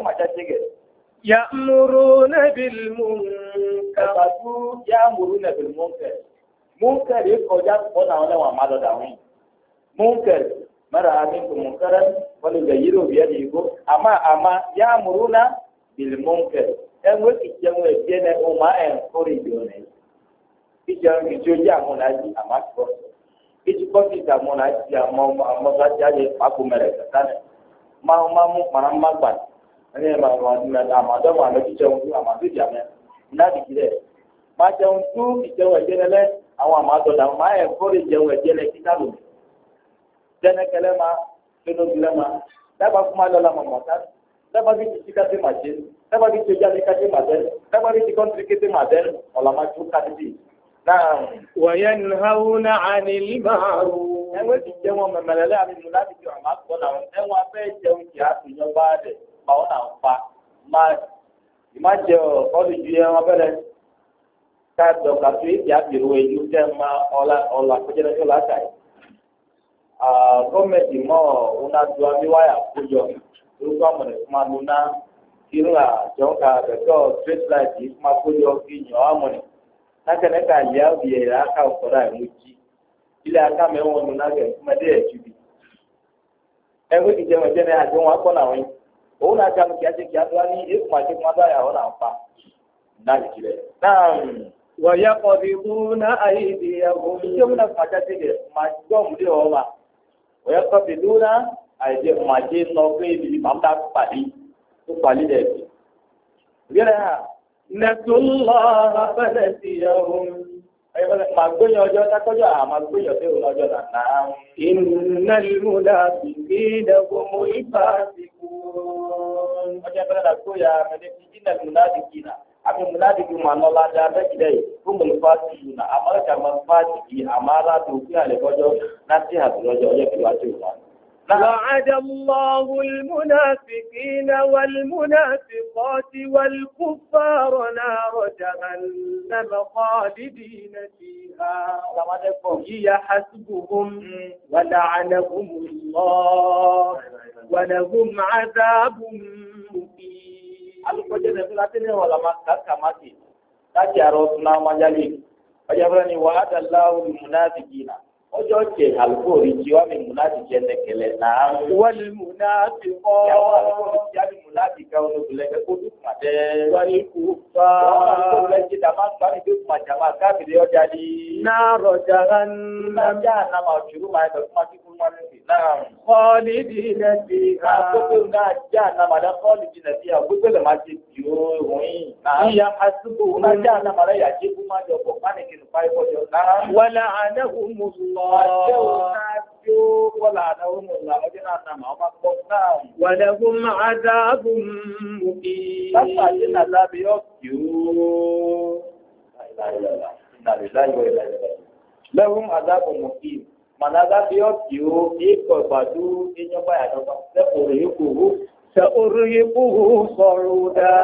يأمرون بالمنكر يأمرون بالمنكر منكر يقوجات قونا ولا وما دعوين منكر مرة منكم منكرا وليغيروا بيده أما أما يأمرون بالمنكر ẹnwé kìjẹun ẹgbẹnẹ ọmọ ẹnkọrì ìjọba kìjẹun ìjọba àmúnájì àmàkọ kìjìkọ kìjì àmúnájì àmọsájáde pàkómẹrẹ kẹtàlẹ máa máa mú paramagba ẹni ẹ máa wọn ní àmàdọ́ máa lọ jíjẹun tó àmàdọ́ ìjà mẹ ńláàdì kìlẹ̀ máa jẹun tó ìjẹun ẹ̀jẹ̀ lẹ àwọn àmàdọ́ làwọn máa ẹ̀ kórè jẹun ẹ̀jẹ̀ lẹ kíkà lò jẹnẹkẹlẹ máa lónìí máa dábàá fún máa lọ́la mọ̀mọ́ ká dábàá bí tìtì kàtí máa jẹ dábàá bí tìtì jáde kàtí máa dẹ́nu dábàá bí tìtì kọ́ntìrì kàtí máa dẹ́nu ọ̀là máa tún kàtí bì náà. وينهون عن المعروف ẹwé ti jẹ wọn mẹmẹlẹlẹ àmì mú láti fi ọmọ akọ náà ẹwọn afẹ jẹun kì á tún yọ bá dẹ báwọn náà ń fa máa má jẹ ọdún ju ẹwọn abẹrẹ ká dọkà tó èdè àbẹrù èyí tẹ ma ọlà ọlà kọjẹlẹjọ láta yìí gọọmenti mọ ọhún adú amíwáyà kójọ orúkọ àmọlẹ fún ma lóná kírú àjọ ká bẹtọ straight light yìí fún ma kójọ kí yàn àmọlẹ n'akẹ́nẹ́ ká yẹ ọ̀bìyẹ yẹ aka ọ̀kọ́dọ̀ àìmọ̀jì ilé aka mẹ́wọ́n nù n'akẹ́ ẹ̀kúmẹ́dé ẹ̀jú bi ẹ̀wé kìjẹ́ wọn jẹ́ ní àti wọn akọ́ náà wọ́n òun náà kàmú kí á ti kí á tó wá ní ekuma tí kuma bá yà wọ́n náà fa náà lè jìlẹ̀ náà. ويقبضون أيديهم ìjọba náà fàá jáde kẹ máa gbọ́ ọmọdé wọn ma ويقبضون أيديهم máa jẹ́ nọ pé ibi màá bá pàdé tó pàdé dẹ̀ bi. نسوا الله فنسيهم máa gbóyè ọjọ́ dákọ́jọ́ àá máa gbóyè ọjọ́ ọjọ́ náà. إن المنافقين هم الفاسقون ọjọ́ bẹ́rẹ̀ la kó ya mẹ́lẹ́ fi iná múnádìkì náà àmì múnádìkì mà nọ́ la dá bẹ́kìdẹ́ yìí fún mọ̀lẹ́ fásitì yìí náà àmọ́ ẹ̀ka mọ̀ fásitì yìí àmọ́ aládùn òfin àlẹ́ kọjọ́ láti àtúrọ́jọ́ ọjọ́ kí wàá tó wọn. وعد الله المنافقين والمنافقات والكفار نار جهنم خالدين فيها هي حسبهم ولعنهم الله ولهم عذاب مقيم. alùpùpù ní láti ní wàlá máa kàkà máa ti láti àrò ọ̀tún náà máa jálè ọjọ́ fúnra ni wàá dàlá olùmúnáfìkì náà. ọjọ́ jẹ alukóri tí wàá mi múnádì jẹ nẹkẹlẹ náà. wàlí múnádì kọ́. yàwó alukóri tí wàá mi múnádì ká wọn lóbulẹ̀ kẹ́ kó dùkùmá dẹ́. wàlí kú fà. yàwó alukóri tí dàmá gbani bí kùmà jàmá káfíìrì ọjà di. náà rọjà hàn. nàjà nàmà òṣèlú máa bẹ kúmà tí kúmà lóbi náà. kọ́ọ̀lì di nàbí ha. àgbẹ̀gbẹ̀ náà jà nàmà dá kọ́ọ̀lì di nàbí ha gbẹ̀gbẹ̀ lè má ti di òhìn. ìyá àsìkò. nàjà nàmà rẹ̀ yà jẹ́ kúmà jọ bọ̀ mánìkì nù fáyé kọjọ náà. wàlà ànáhùn mùsùlùmí. ولهم عذاب مقيم. لهم عذاب مقيم. من عذاب يوم يقبضوا إن يبقى يدوم سأرهقه سأرهقه صعودا.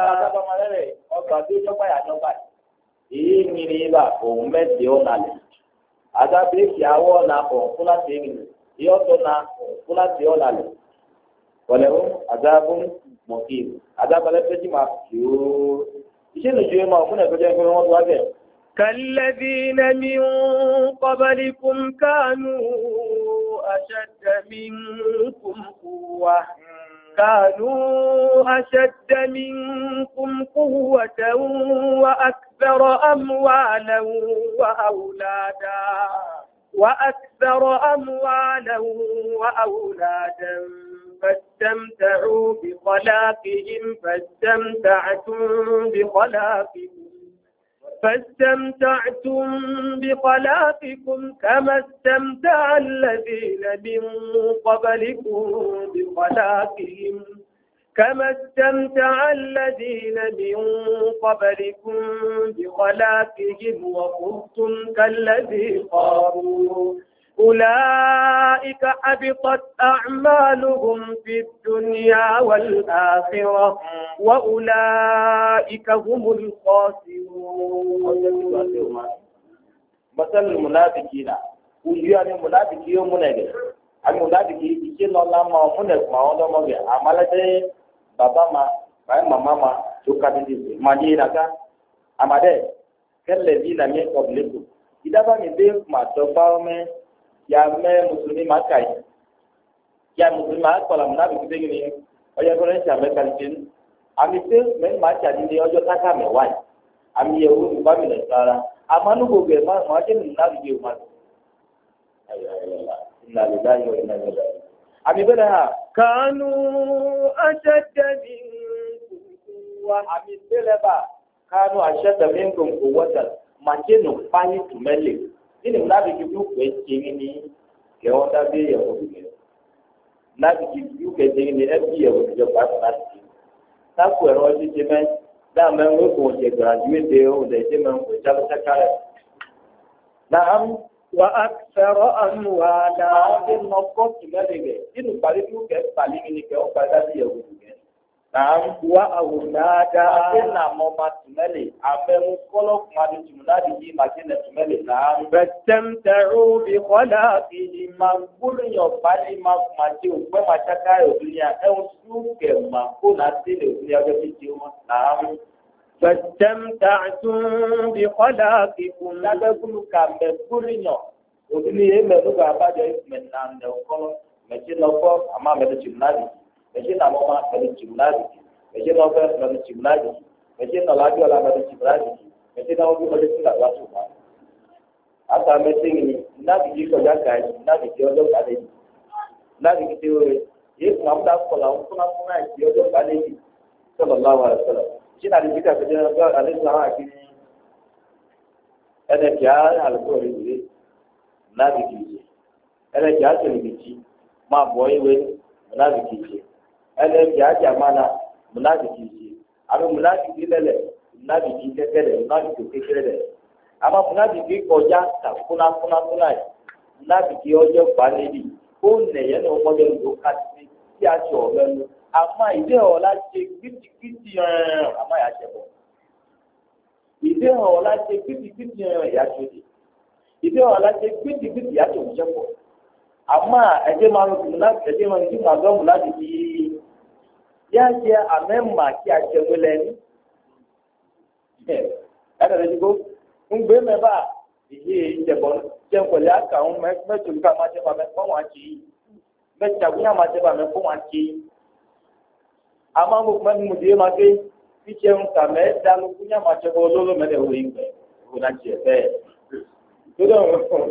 Iyi nyiri ba o meti o nale. Ada beki awo na o kula tingi. Iyo to na kula ti o nale. Wale o adabun mokim. Ada bale peji ma yo. Ise no je ma o kuna ko je ko mo wa ge. كالذين من قبلكم كانوا أشد منكم قوة كانوا أشد منكم قوة وأكثر أموالا وأولادا وأكثر أموالا وأولادا فاستمتعوا بخلاقهم فاستمتعتم بخلاقكم فاستمتعتم بخلاقكم كما استمتع الذين من قبلكم بخلاقهم كما استمتع الذين من قبلكم بخلاقهم وخذتم كالذي خابوا أولئك حبطت أعمالهم في الدنيا والآخرة وأولئك هم الخاسرون. مثل المنافقين وجوه المنافقين يوم منافق المنافقين يجينا لما منافق ما هو ما بيا عمله بابا ما باي ماما ما تكاد يجي ما جينا كا أمده كالذين من قبلكم إذا بني ده ما تفاهم ya mẹ mùsùlùmí máa kà yìí ya mùsùlùmí máa kọlà múnàbí kí sẹ́yìn ní ọjọ́ tó ń ṣe àmẹ́kàlì ṣe àmì pé mẹ́rin máa ṣàdí ní ọjọ́ káká mẹ́wàá yìí àmì ẹ̀wọ́ ìbá mi lẹ̀ sára àmọ́ ní gbogbo ẹ̀ máa máa ṣe múnàbí yìí máa lọ. àmì bẹ́ẹ̀ náà. kánú aṣẹ́jẹ́bí wa àmì bẹ́ẹ̀ bá kánú aṣẹ́jẹ́bí kò wọ́tà màṣẹ́ nù fáyé tùmẹ́lẹ̀. Ini nabi kibu ke cingini ke onda be ya ko be nabi kibu ke cingini e bi ya ko je ba na ti ta ko ro ji je me da me ngo ko je graduate de o de je me ko ja ta ka na'am wa akthara amwala de no ko ti me de ge inu pari tu ke pali ni ke o pa da bi ya ko be na'am wa awlada na mo ma tumele amemu kolo kuma di tumuladi ji ma je na tumele na'am fastamta'u bi khalaqihim ma gbulu yo pali ma ma je o pe ma chaka o dunia e o su ke ma ko na ti le dunia ke ti ti o na'am fastamta'tum bi khalaqikum la be gbulu ka me gbulu yo o dunia e me no ga ba je me na ne ko me je no ko ama me ti tumuladi Meje na mama mali chimulaji, meje na ofa mali chimulaji, meje na lajo la mali chimulaji, meje na obi mali chimula watu ma. Asa mesingi na biji ko jaka na biji odo kale. Na biji tewe, ye mamda ko la kuna kuna ji odo kale. Sallallahu alaihi wasallam. Jina dijika kwa jina ga alayhi salatu ene kya alko ri na biji. Ene kya tele biji ma boy we na biji. Ele ya jamana munafiki ṣe àbí munafiki lẹ́lẹ̀ munafiki kékeré munafiki kékeré àmọ́ munafiki kọjá ta fúnáfúnáfúná yìí munafiki ọjọ́ gbalẹ́bí ó nẹ̀yẹ́ ní ọmọdé ló ká sí tí a ṣe ọ̀rẹ́ lu àmọ́ ìdí ọ̀la ṣe gbìtìgbìtì ẹ̀rọ àmọ́ ìyá ṣẹ̀ bọ̀ ìdí ọ̀la ṣe gbìtìgbìtì ẹ̀rọ ìyá ṣẹ̀ bọ̀ ìdí ọ̀la ṣe gbìtìgbìtì ìyá ṣẹ̀ òṣìṣẹ́ pọ̀ àmọ́ ẹ̀jẹ̀ máa ń dùn láti ẹ̀jẹ̀ máa ń dùn máa gbọ́mù láti fi yá ṣe àmẹ́mà kí a ṣe wọlé ní. ẹ̀ ẹ̀ ẹ̀ ẹ̀ ń gbé mẹ́fà ìdí ìjẹ̀bọ̀ jẹ́ pẹ̀lú àkàwọn mẹ́tò ká máa jẹ́ bàmẹ́ fún wọn kì í mẹ́tò àgbéyà máa jẹ́ bàmẹ́ fún wọn kì í. àmọ́ gbogbo mẹ́tò mo dìé máa ké bí jẹun kà mẹ́ dánú fún yà máa jẹ́ bọ́ olóró mẹ́tò ìwé ìgbẹ́ ìwé náà tiẹ̀ bẹ́ẹ̀. tó dọ̀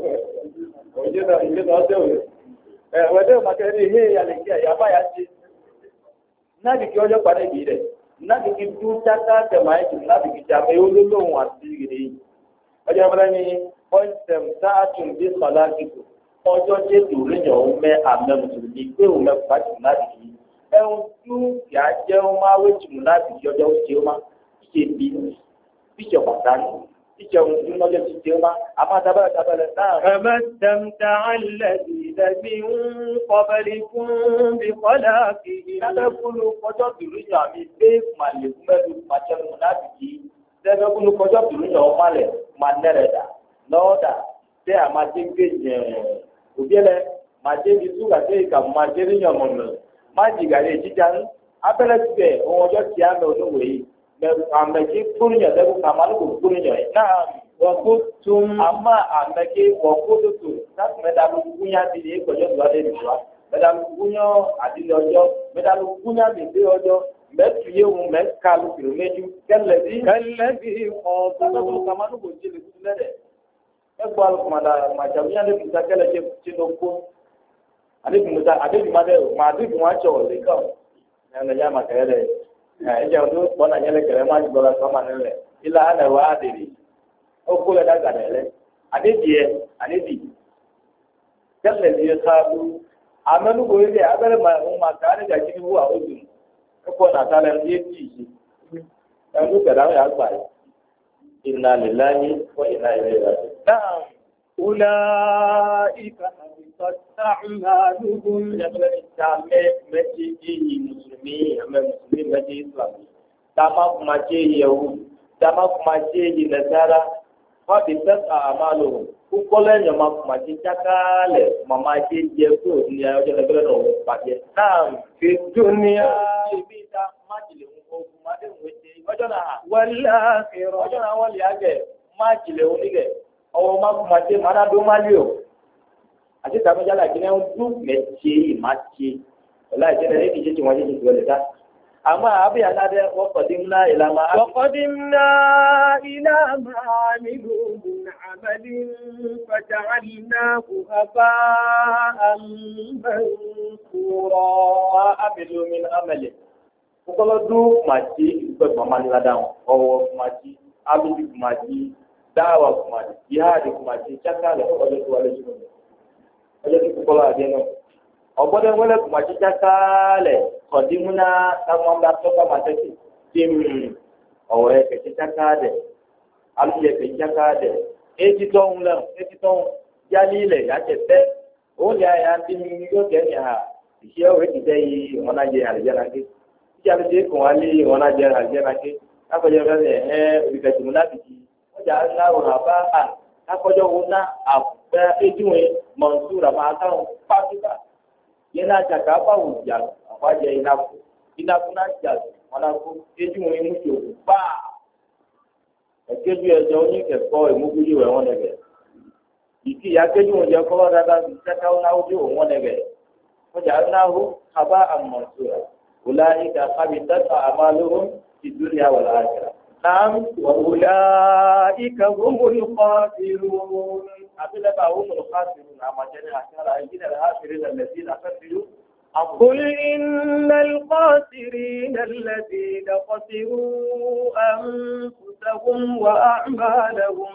òjò náà ìjọ náà tẹ̀ wẹ̀ ẹ̀ wẹ́dẹ́ màkẹ́ ní ilé ìyàlẹ̀ kí ẹ̀yà bá yà ṣe. náàbì kí ọjọ́ padà bì rẹ̀ náàbì kí dún cháká tẹ̀máì jù náàbì kí jàpé olólùwọ̀n àti ìrè ọjọ́ ìbílẹ̀ ni pọ́ńtẹ̀m sáàtún bí sọ̀lá kíkù ọjọ́ jésù ríyàn ó mẹ́ àmẹ́ mùsùlùmí pé òun mẹ́ pàtó láti kí ẹ̀hún tú kí á jẹ́ ó máa wé jùmù láti kí ọjọ́ ṣe ó má ṣe bí bíṣọ̀ pàtàkì bíṣọ̀ ohun tí lọ́jọ́ ti ṣe ó má àmọ́ àtàbẹ̀rẹ̀ àtàbẹ̀rẹ̀ náà. كما استمتع الذين من قبلكم بخلاقهم. lábẹ́ kúlù kọjọ́ tìrìyàn àmì pé màlẹ́kùn mẹ́rin màjẹ́nu láti kí lẹ́gbẹ́ kúlù kọjọ́ tìrìyàn ó malẹ̀ máa nẹ́rẹ̀ dà lọ́ọ̀dà tẹ́ a máa dé gbé yẹn òbí lẹ máa dé bi túgà tẹ́ ìkà máa dé níyàn mọ̀nà má jìgà lè jíjà ń abẹ́rẹ́ tibẹ̀ ohun ọjọ́ tí a mẹ olówó yìí mẹ àmẹ́kí kúrìyàn lẹ́kọ̀ọ́ kà máa lóko kúrìyàn yìí náà wọ́n kó tún àmà àmẹ́kí wọ́n kó tó tó láti mẹ́ta ló kúnyà ti lè kọjọ́ tó adé nìyà mẹ́ta ló kúnyà àdìlẹ̀ ọjọ́ mẹ́ta ló kúnyà dèdè ọjọ́ mẹ́tù yéwu mẹ́ka ló kìló méjú kẹ́lẹ́ bí kẹ́lẹ́ bí ọ̀ọ́ kà máa lóko jí lè kú lẹ́dẹ̀ ẹgbẹ́ alùpùpàdà màjàmíyàn lè fi sákẹ́lẹ̀ ṣe ṣe ló kó àdébìmọ̀tà àdébìmọ̀tà màdébìmọ̀ àtsọ ọ̀lẹ́ kọ́ ẹ̀rọ yà má kẹ́rẹ́ rẹ̀ ẹ̀jẹ̀ ọdún kpọ́nà nyẹ́lẹ̀ kẹ́rẹ́ má jùlọ la sọ́mà nílẹ̀ ilà ànà wà á dèrè ó kó lẹ̀ dàgbà dẹ̀ lẹ̀ àdébìyẹ àdébì kẹ́lẹ̀ lè káàbù àmẹ́nugbò yìí dẹ̀ abẹ́rẹ́ mà ń mà ká ní gàjí ní wú àwọn òdùn ẹ̀kọ́ nàtàlẹ̀ ní etí yìí ẹ̀rú kẹ̀dáwé àgbà yìí inna lillahi wa inna ilaihi raji'un. نعم أولئك حبطت أعمالهم. Ìjọba ìta méjì yìí Mùsùlùmí ẹ̀mẹ́ Mùsùlùmí méjì Ìsìlámù. Tàmá kuma jẹ́ Yẹ̀wù, tàmá kuma jẹ́ Nàìjíríà. Wọ́n ti tẹ́sà àmàlò. Kúkọ́ lẹ́yìn ọmọ kuma jẹ́ jákàálẹ̀, màmá jẹ́ jẹ́ kó ní ọjọ́ lẹ́gbẹ̀rẹ̀ náà wọ́n pàdé. Náà fi dúnìá. Ibi ìta májèlé ń kó kuma dé wọ́n ṣe ọjọ́ náà. wàlá àkìrọ̀. Ọjọ́ náà wọ́n lè àgẹ̀ májèlé onígẹ̀. Ọwọ́ máa kuma jẹ́ máa dó máa lé o. Àti tàbí jálá kí ni wọ́n dún mẹ́tì máa ṣe. Ọ̀la ìṣẹ̀lẹ̀ ní kìí ṣe tí wọ́n ṣe ti gbọ́dọ̀ dá. Àmọ́ àbí aládé wọ́n kọ̀dí ńlá ìlànà. وقدمنا إلى ما عملوا من عمل فجعلناه هباء منثورا. عملوا من عمل. Kókóló dún màjí ìgbẹ́ pàmò níládàá ọwọ́ màjí ábíbí màjí dáwà màjí jihadi màjí jákàlẹ̀ ọjọ́ tó wà lójú mi. Ọjọ́ tó kókóló àdé náà. Ọgbọ́dọ̀ wọlé màjí jákàlẹ̀ kọ̀dímúná táwọn bá tọ́ka màtẹ́kì tí mu ọ̀wọ́ ẹ̀ kẹ̀kẹ́ jákàlẹ̀ alùpùpù kẹ̀kẹ́ jákàlẹ̀ ètí tọ́hún lẹ̀ ètí tọ́hún yálé ilẹ̀ yàtẹ̀ tẹ́ òun lè àyà ń dín yóò kẹ́ ní ha ìṣe òwe ti tẹ́ yìí wọn náà jẹ àlejò náà ké ìṣe àlejò kò wá lé wọn náà jẹ àlejò náà ké lákọjọ fẹsẹ̀ ẹ̀ olùkẹ́tì mu láti kí wọ́n jà ńlá òun àbá à lákọjọ wọn náà àfẹ́ ejúwe mọ̀nsúrà máa káwọn pàṣípà yẹn náà jàkà báwò jà àwájẹ ìnáko ìnáko náà jà wọn náà kó ejúwe mú ti òkú pàà ẹ̀kẹ́jú ẹ̀jẹ̀ oníkẹ̀kọ́ ìmúgbúyò ẹ̀ wọ́n nẹ̀gẹ̀ ìkí ìyákéjú oúnjẹ kọ́ dáadáa fi kẹ́kẹ́ náà ó dé òun wọ́n nẹ̀gẹ̀ wọ́n jà náà ó kábà àmọ̀sọ̀rọ̀ wòlá ìdá kábi tẹ́tà àmàlóhùn ti dúnìá wà láàkìrà. Naam وأولئك هم الخاسرون. أبلغ هم الخاسرون أما جنة أشارة إلى الخاسرين الذين خسروا قل إن الخاسرين الذين خسروا أنفسهم وأعمالهم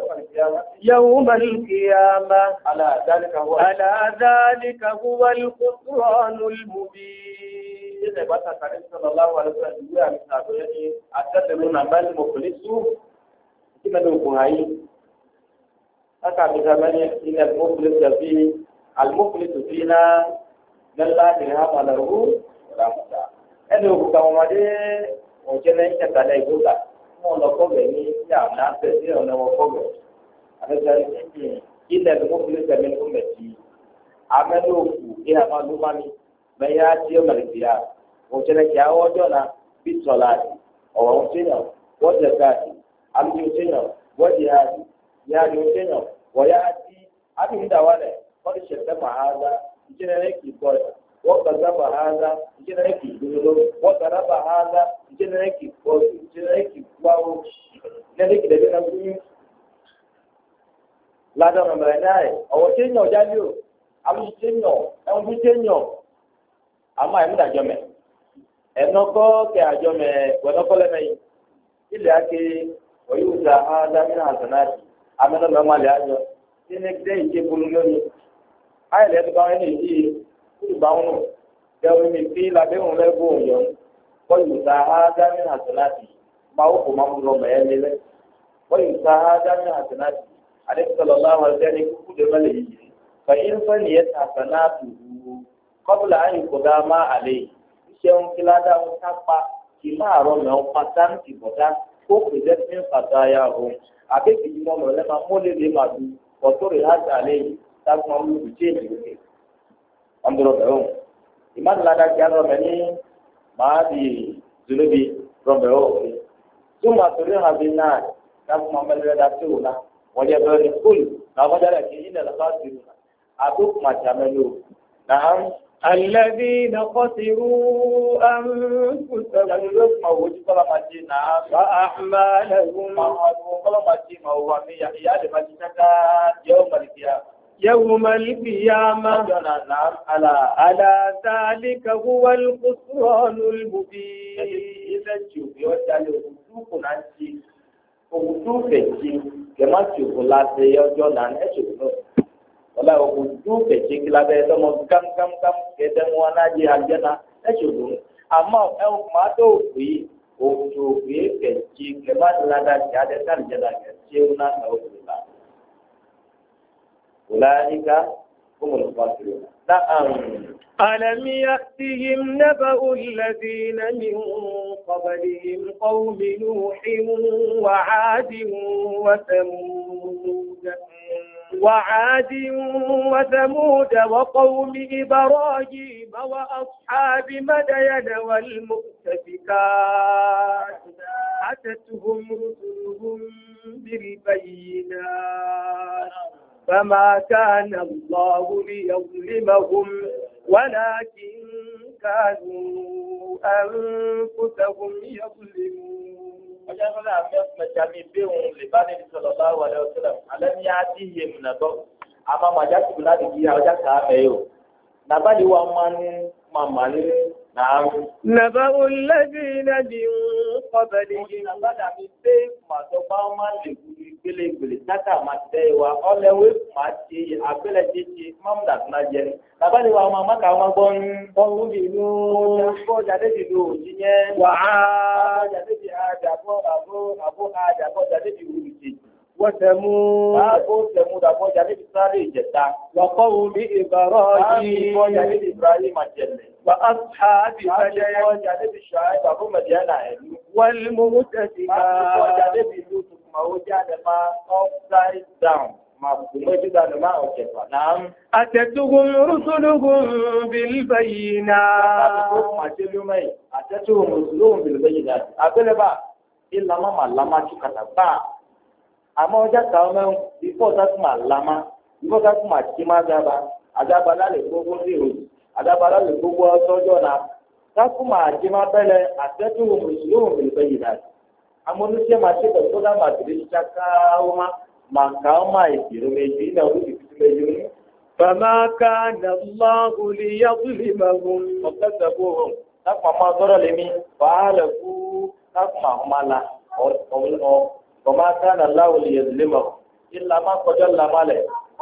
يوم القيامة على ذلك هو على ذلك هو الخسران المبين. ṣe lè bá tàkàrí sọ̀rọ̀ láwọn àlùfáà ìwé àmì àbẹ̀yẹ ni àtẹ̀lẹ́mú nà bá ní mo kò ní sú kí mẹ́lẹ̀ òkun ayé. Láka mi sábà ní ilẹ̀ àlùmọ́kùnrin tàbí àlùmọ́kùnrin tó fi ná mẹ́lá ìrìn àmà lọ́rù ràmùdà. Ẹni òkú kan ọmọdé òjẹ́ náà ń kẹta náà ìgbóta fún ọlọ́kọ̀ọ̀bẹ̀ ní ìyá àmì àfẹ́ sí ọ̀nà ọkọ̀ọ̀bẹ̀. Àbẹ̀tẹ̀ ilẹ̀ àlùmọ́kùnrin tàbí ẹ̀mí amẹ́lòkù ní àmàlùmánì mẹ́yà tí ó mẹ́lẹ̀kìyà òjẹ́lẹ̀ kí àwọn ọjọ́ náà bí sọ̀lá ọ̀rọ̀ òṣèyàn wọ́n jẹ káàdì àmì òṣèyàn wọ́n jẹ àdì yáàdì òṣèyàn wọ́n yá àdì àbí ìdáwálẹ̀ wọ́n ti ṣẹ̀fẹ̀ màhálà ìjẹ́nẹ̀rẹ́ kì í bọ̀dà wọ́n gbàgbà màhálà ìjẹ́nẹ̀rẹ́ kì í gbóló wọ́n gbàgbà màhálà ìjẹ́nẹ̀rẹ́ kì í bọ̀dù ìjẹ́nẹ̀rẹ́ kì í gbáwó ìjẹ́nẹ̀rẹ́ kì í dẹ̀bẹ̀ náà gbóyún. ládàá mẹ́mẹ́rẹ́ náà ọ̀wọ́ ṣẹ́yìn ọ̀já lé o alu tsenyɔ ɛnu tsenyɔ ama ɛmu da adzɔmɛ ɛnɔkɔ kɛ adzɔmɛ wɛnɔkɔ lɛ mɛyi ilé ake oyi wuta adami na azanati amɛnɔ mɛ ɔma lɛ adzɔ tini kide yi tse bolo lóni ayi lɛ ɛdini báwọn ɛna yi kúrò báwọn nù dɛwɔ mi fi labɛ ŋun lɛ bó yɔ oyi wuta adami na azanati mawo kò ma mu lɔ mɛ ɛlɛ lɛ oyi wuta adami na azanati ale sɔlɔ la wa sɛni kuku de ma lɛ yi. فإن فنيت حسناته قبل أن يقضى ما عليه شيء كلا دا وتابع كما رمى وفتن كبدا وكذا من خطاياهم أبيك يوم لما مولى لما دو وطور هذا عليه تسمع له بشيء أمر ربهم إيمان لا دا كان رمني ما دي ذنوبي ربهم ثم تريها بالنار تسمع من لا تقولا وجبر كل ما بدل كين الخاسرون أبوك ما تعملوا نعم الذين خسروا أنفسهم وأعمالهم يوم القيامة يوم القيامة نعم على على ذلك هو الخسران المبين إذا تشوف يوجد وجوه نانتي وجوه كتير كما تشوف لا تيجي نان تشوف wala o du ke ci la be do mo kam kam kam ke de mo na ji aljana e chudu amma e o ma do wi o ju wi ke ci ke ma la da ja de tar jada ke ci una na o la ulaika humul fasiqun na'am ألم يأتهم نبأ الذين من قبلهم قوم نوح وعاد وثمود وعاد وثمود وقوم إبراهيم وأصحاب مدين والمؤتفكات أتتهم رسلهم بالبينات فما كان الله ليظلمهم ولكن كانوا أنفسهم يظلمون. وجعلنا أمثلة جميع بهم لبني صلى الله عليه وسلم ألم يأتهم نبأ أما ما جاءت بلاد كيا وجاءت أميو نبأ ومن ممن نعم نبأ الذين من قبلهم نبأ من بهم ما تبع من gbele gbele tata ma tẹ wa ọlẹwẹ ma ti abẹlẹ titi mamda funa jẹ labali wa ma maka ma gbọn ọhún bi nu kọjá débi do òjìyẹ wàá kọjá débi àdàbọ àbọ àbọ àdàbọ jáde bi wuli ti. wọ́tẹ̀mú. báàbò tẹ̀mú dàbọ̀ jáde bi sáré ìjẹta. wàkọ́wù bí Ibrahim. báàbò jáde bi Ibrahim àjẹlẹ. wà á sábì bàjẹ́. báàbò jáde bi Ṣuaib bàbá Madiana ẹ̀lú. wàlú mú tẹ̀sí ká. báàbò jáde bi Lutu. Mawujade ma upside down ma kumejida na ma okefa naam atatuhum rusuluhum bil bayinat ma jelumai atatuhum rusuluhum bil bayinat abeleba illa ma lama chukata ba ama oja ka o me before that ma lama before that ma chima gaba adaba la le gogo zero adaba la le gogo sojo na ta kuma chima bele atatuhum rusuluhum bil bayinat amonusia mati besoda madri chakauma makauma ikirumeji na ukirumeji فما كان الله ليظلمهم وكذبوهم نكما ما ضر لمي فعلكوا نكما همالا وما كان الله ليظلمهم إلا ما قدر لماله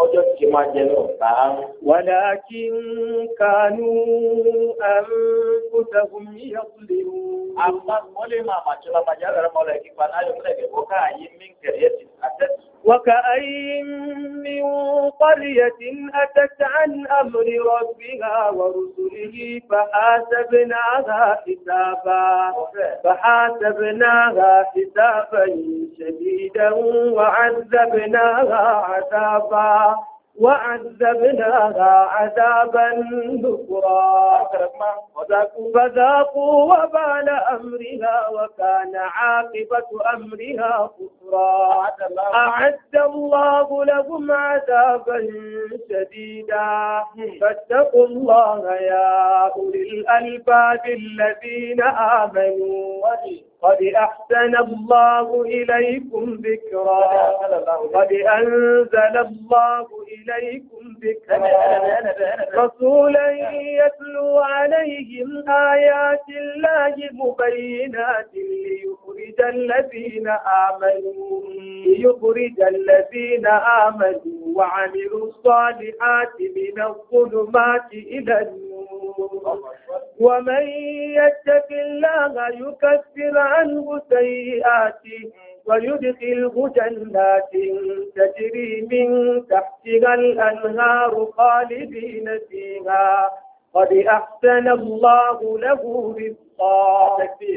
ọjọ́ tí máa jẹ náà náà. ولكن كانوا أنفسهم يظلمون. àmọ́ wọ́n lè máa màtí la máa jáde rẹ̀ mọ́lẹ̀ kíkpa náà yóò múlẹ̀ kẹ́kọ̀ọ́ káàyè mí kẹ̀rẹ́ ti àtẹ́tù. وكأين من قرية أتت عن أمر ربها ورسله فحاسبناها حسابا فحاسبناها حسابا شديدا وعذبناها عذابا وعذبناها عذابا نكرا فذاقوا وبال أمرها وكان عاقبة أمرها خسرا أعد الله لهم عذابا شديدا فاتقوا الله يا أولي الألباب الذين آمنوا قد أحسن الله إليكم ذكرا قد أنزل الله إليكم ذكرا رسولا يتلو عليهم آيات الله مبينات ليخرج الذين آمنوا ليخرج الذين آمنوا وعملوا الصالحات من الظلمات إلى النور ومن يتق الله يكفر عنه سيئاته ويدخله جنات تجري من تحتها الأنهار خالدين فيها قد أحسن الله له رزقا.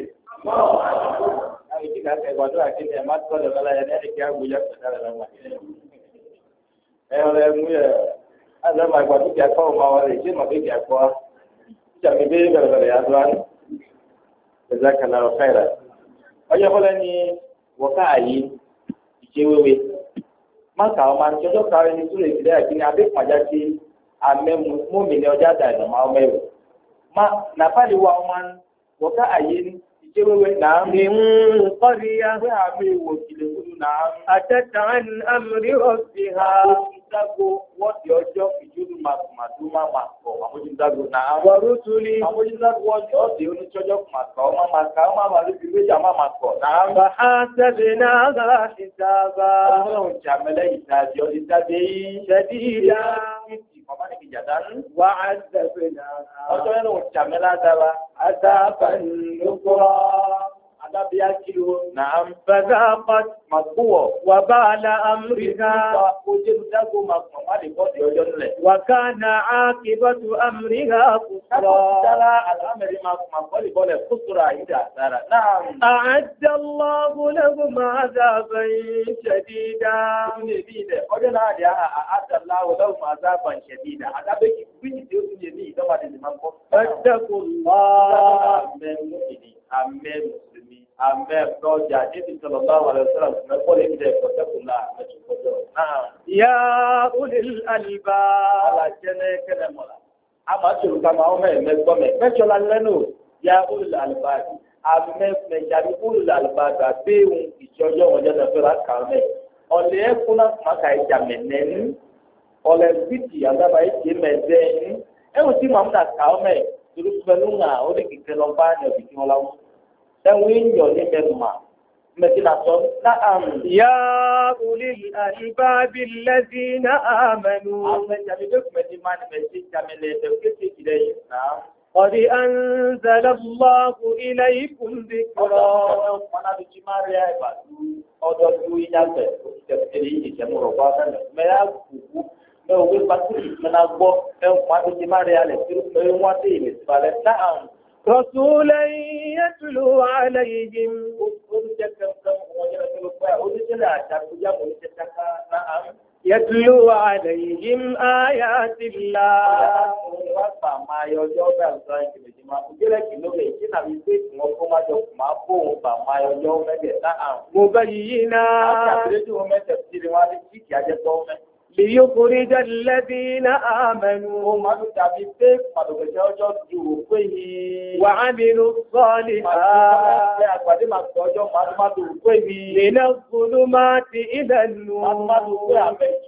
Jami bee bẹ̀rẹ̀ bẹ̀rẹ̀ ya dùn án ẹ̀zákàlà ọ̀fẹ́ra ọjọ́ fọlẹ́ ni wọ́ká àyè ìṣèwéwé má kà ọ́ máa ń tọ́jọ́ káwé ní túlẹ̀ ìdílé àkíní abẹ́kùnmájá sí amẹ́mu mọ́mìnì ọjà dànù máa ọmọ ẹ̀rọ má nàfàlì wa ọmọ wọ́ká àyè ìṣèwéwé náà mi ń kọ́rí ahẹ́ àmì ìwò ìkìlẹ̀ wúlò náà. أتت عن أمر ربها Dago wọ́ọ̀dì ọjọ́ ìjúlù màdùmá máa kọ̀ àmójúdágo náà. ورسله Àmójúdágo ọjọ́ ìdí oníṣọ́jọ́ máa kọ̀ ọ́ máa kà ọ́ máa máa lóbi méjà máa máa kọ̀ náà. فحاسبناها حسابا Ọlọ́run jàmẹ́lẹ́ ìdájọ́ ìdájẹ́ yìí. شديدا Màmá ní kìjà dání. وعذبناها Ọjọ́ yẹn ló jàmẹ́lá dára. عذابا نكرا Adábíyá kìló náà. فذاقت Màgbúwọ̀. وبال أمرها Ojúdágo máa kọ̀ má lè bọ́ sí ọjọ́ nílẹ̀. وكان عاقبة أمرها خسرا. Dára àlámẹ̀rí máa kọ̀ máa bọ́ lè bọ́lẹ̀ kúsùrà ìdá sára. Náà. أعد الله لهم عذابا شديدا. Ọjọ́ náà di àádọ́lá ọlọ́run àzábà ìṣẹ̀dídà. Adábẹ́ kì í bí tí ó ti lè ní ìjọba lè máa kọ́. فاتقوا الله. Àmẹ́ mùsùlùmí, àmẹ́ mùsùlùmí, àmẹ́ ọjà níbi sọ̀rọ̀ bá wà lọ́sọ̀rọ̀ mẹ́kọ́ lè ní ẹ̀kọ́ tẹ́kùnlá mẹ́tùkọ́jọ́ náà. يا أولي الألباب. Alájẹ́ ní kẹ́lẹ́ mọ̀lá. A máa ṣòro ká máa mẹ́ mẹ́gbọ́mẹ́. Mẹ́tọ́lá lẹ́nu ya olùlà àlùbáàdì. Àmẹ́ mẹ́jàdí olùlà àlùbáàdì àbẹ́hùn ìṣọ́jọ́ wọn jẹ́ lọ́fẹ́ láti kàwé mẹ́. Ọ̀lẹ́ ẹ̀kúnná màkà ìjà mẹ́nẹ́ni. Ọ̀lẹ́ bìtì àgbàbà ìjì mẹ́dẹ́ni. Ẹ̀wọ̀n tí màmú nà kàwé mẹ́ torí pẹ̀lú ńà ó lè kíkẹ́ lọ bá ní ọ̀bì tí wọ́n láwọ́. Ẹ̀wọ̀n ìyọ̀ ní mẹ́numà. Mẹ́tìnà sọ náà. يا أولي الألباب الذين آمنوا Àmẹ́ jàmí bẹ́ẹ̀ kùmẹ́tì máa ní mẹ́tì jàmí lẹ́ẹ̀dẹ̀ kéṣe ìdẹ́ yìí náà. قد أنزل الله إليكم ذكرا. Ọ̀nà bí ti máa rí àìbà ọjọ́ tí ó yíyá bẹ̀ ìjẹ̀kẹ̀lẹ̀ yìí ìjẹ̀mú rọ̀ bá sẹ́lẹ̀. Mẹ́yà kùkú mẹ́ òwe pàtàkì mẹ́nà gbọ́ ẹ̀kùn àti ti máa rí alẹ̀ tí ó pé wọ́n dé ìlẹ̀ síbalẹ̀ náà. رسولا يتلو عليهم يتلو عليهم آيات الله مبينا ليخرج الذين آمنوا وعملوا الصالحات من الظلمات إلى النور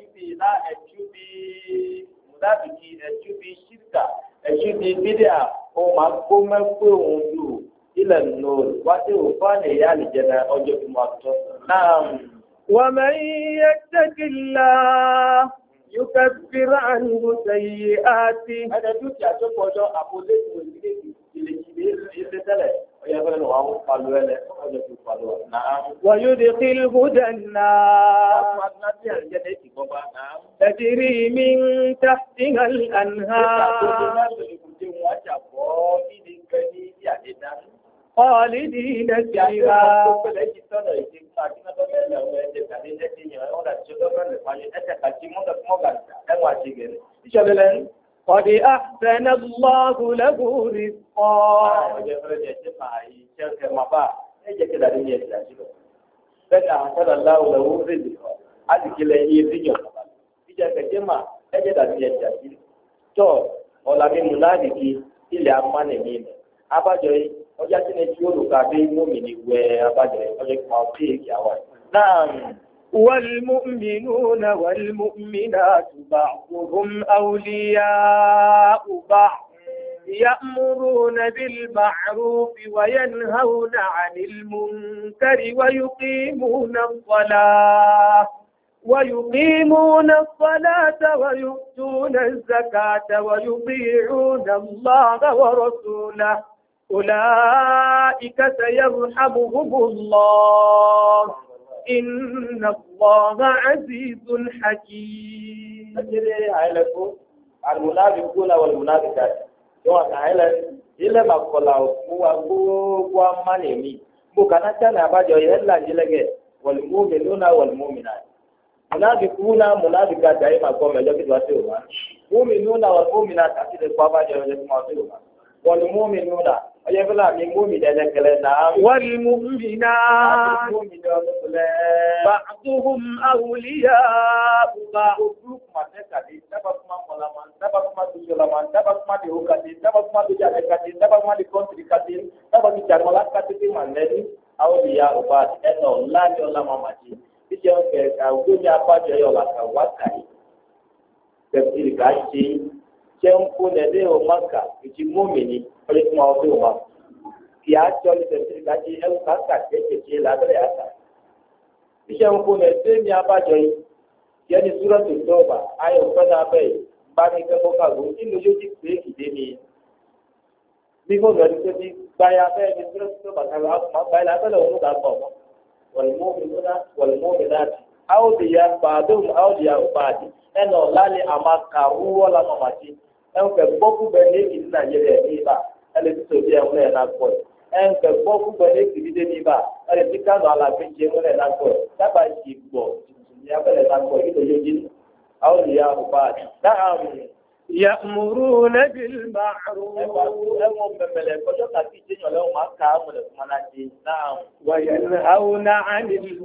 إلى النور وتوفان يا لجنا أجب نعم ومن يتق الله ويكفر عنه سيئاته. هذا دوك يا شوف وجو أبو ليس وزيك اللي كبير يسأله ويقول له أهو قالوا له هذا شو قالوا نعم. ويدخله جنات تجري من تحتها الأنهار خالدين فيها. قد أحسن الله له رزقا. Bẹ́ẹ̀ni àṣàrà láwùn lọ́wọ́ rèé lọ, á sì kílẹ̀ iye fíjọ bàbá. Ìjà kẹ̀kẹ́ mà ẹ̀jẹ̀ dàbí ẹ̀jà sí. Tọ́ ọ̀làmí múnáàdìkì ilẹ̀ amánẹ̀mí nù. Abájọ yìí, ọjà tí ní tí ó lò ká bí mọ́mìnì wẹ̀ abájọ yìí, ọjọ́ kí máa fi èkì àwọn ẹ̀. Náà. والمؤمنون والمؤمنات بعضهم أولياء بعض يأمرون بالمعروف وينهون عن المنكر ويقيمون الصلاة ويقيمون الصلاة ويؤتون الزكاة ويطيعون الله ورسوله أولئك سيرحمهم الله إن الله عزيز حكيم. المنافقون والمنافقات yóò kàn án lẹ ilé ma kọlà òkú wa gbogbo amánì mi mo kàná sani abájọ yẹn ńlá nílẹgẹ wọlùmúmi lónà wọlùmúmi náà múnàbíkú náà múnàbíkà dàí ma gbọmọ ẹjọ kìtìwá sí òun múmi lónà wọlùmúmi náà kàtí lè kó abájọ yẹn lẹsùn máa sí òun wọlùmúmi lónà ọjọ fúnra mi múmi dẹdẹkẹlẹ náà. wọlùmúmi náà bàtúhùm àwùlíyà bùbá. Daba kuma molaman, daba kuma tujolaman, daba kuma di hukati, daba kuma di jale kati, daba kuma di kontri kati, daba di jarmola kati di mandeni, awliya ubat eno lani ola mamaji. Ije oke awunya apajo yola ka wakai. Tefsiri kaji, jempu nede o maka, iji mumini, ole kuma ofe o maka. Kia choli tefsiri kaji, elu kaka keche che ladre asa. Ije mpu nede mi apajo yi. Yẹ́nì súrọ̀ tó dọ́ọ̀bà ayọ̀ fẹ́lẹ́ abẹ́ yìí bá ní kẹ́kọ̀ọ́ kàwé nínú yóò ti pé kìdé ni. Bí kò lọ́ọ́ tó ti gbáyà bẹ́ẹ̀ ni súrọ̀ tó dọ́ọ̀bà kàwé àkùmá gbáyà abẹ́lẹ̀ òun kà bọ̀ mọ́. Wọ̀lùmọ́mìnira wọ̀lùmọ́mìnira àwòdìyà bàdóhùn àwòdìyà bàdì ẹnà ọ̀làlẹ̀ àmà kàwúwọ́ la màmá ti. Ẹn fẹ́ gbọ́kú bẹ́ẹ̀ ní èkìtì Nàìjíríà ní ibà ẹlẹ́ ti tòbi ẹ̀ múlẹ̀ náà pọ̀ ẹn fẹ́ gbọ́kú bẹ́ẹ̀ ní èkìtì dé ní ibà ẹlẹ́ ti kánú àlàfíjì múlẹ̀ náà pọ̀ dábàá ìṣì gbọ̀ يأمرون بالمعروف وينهون عن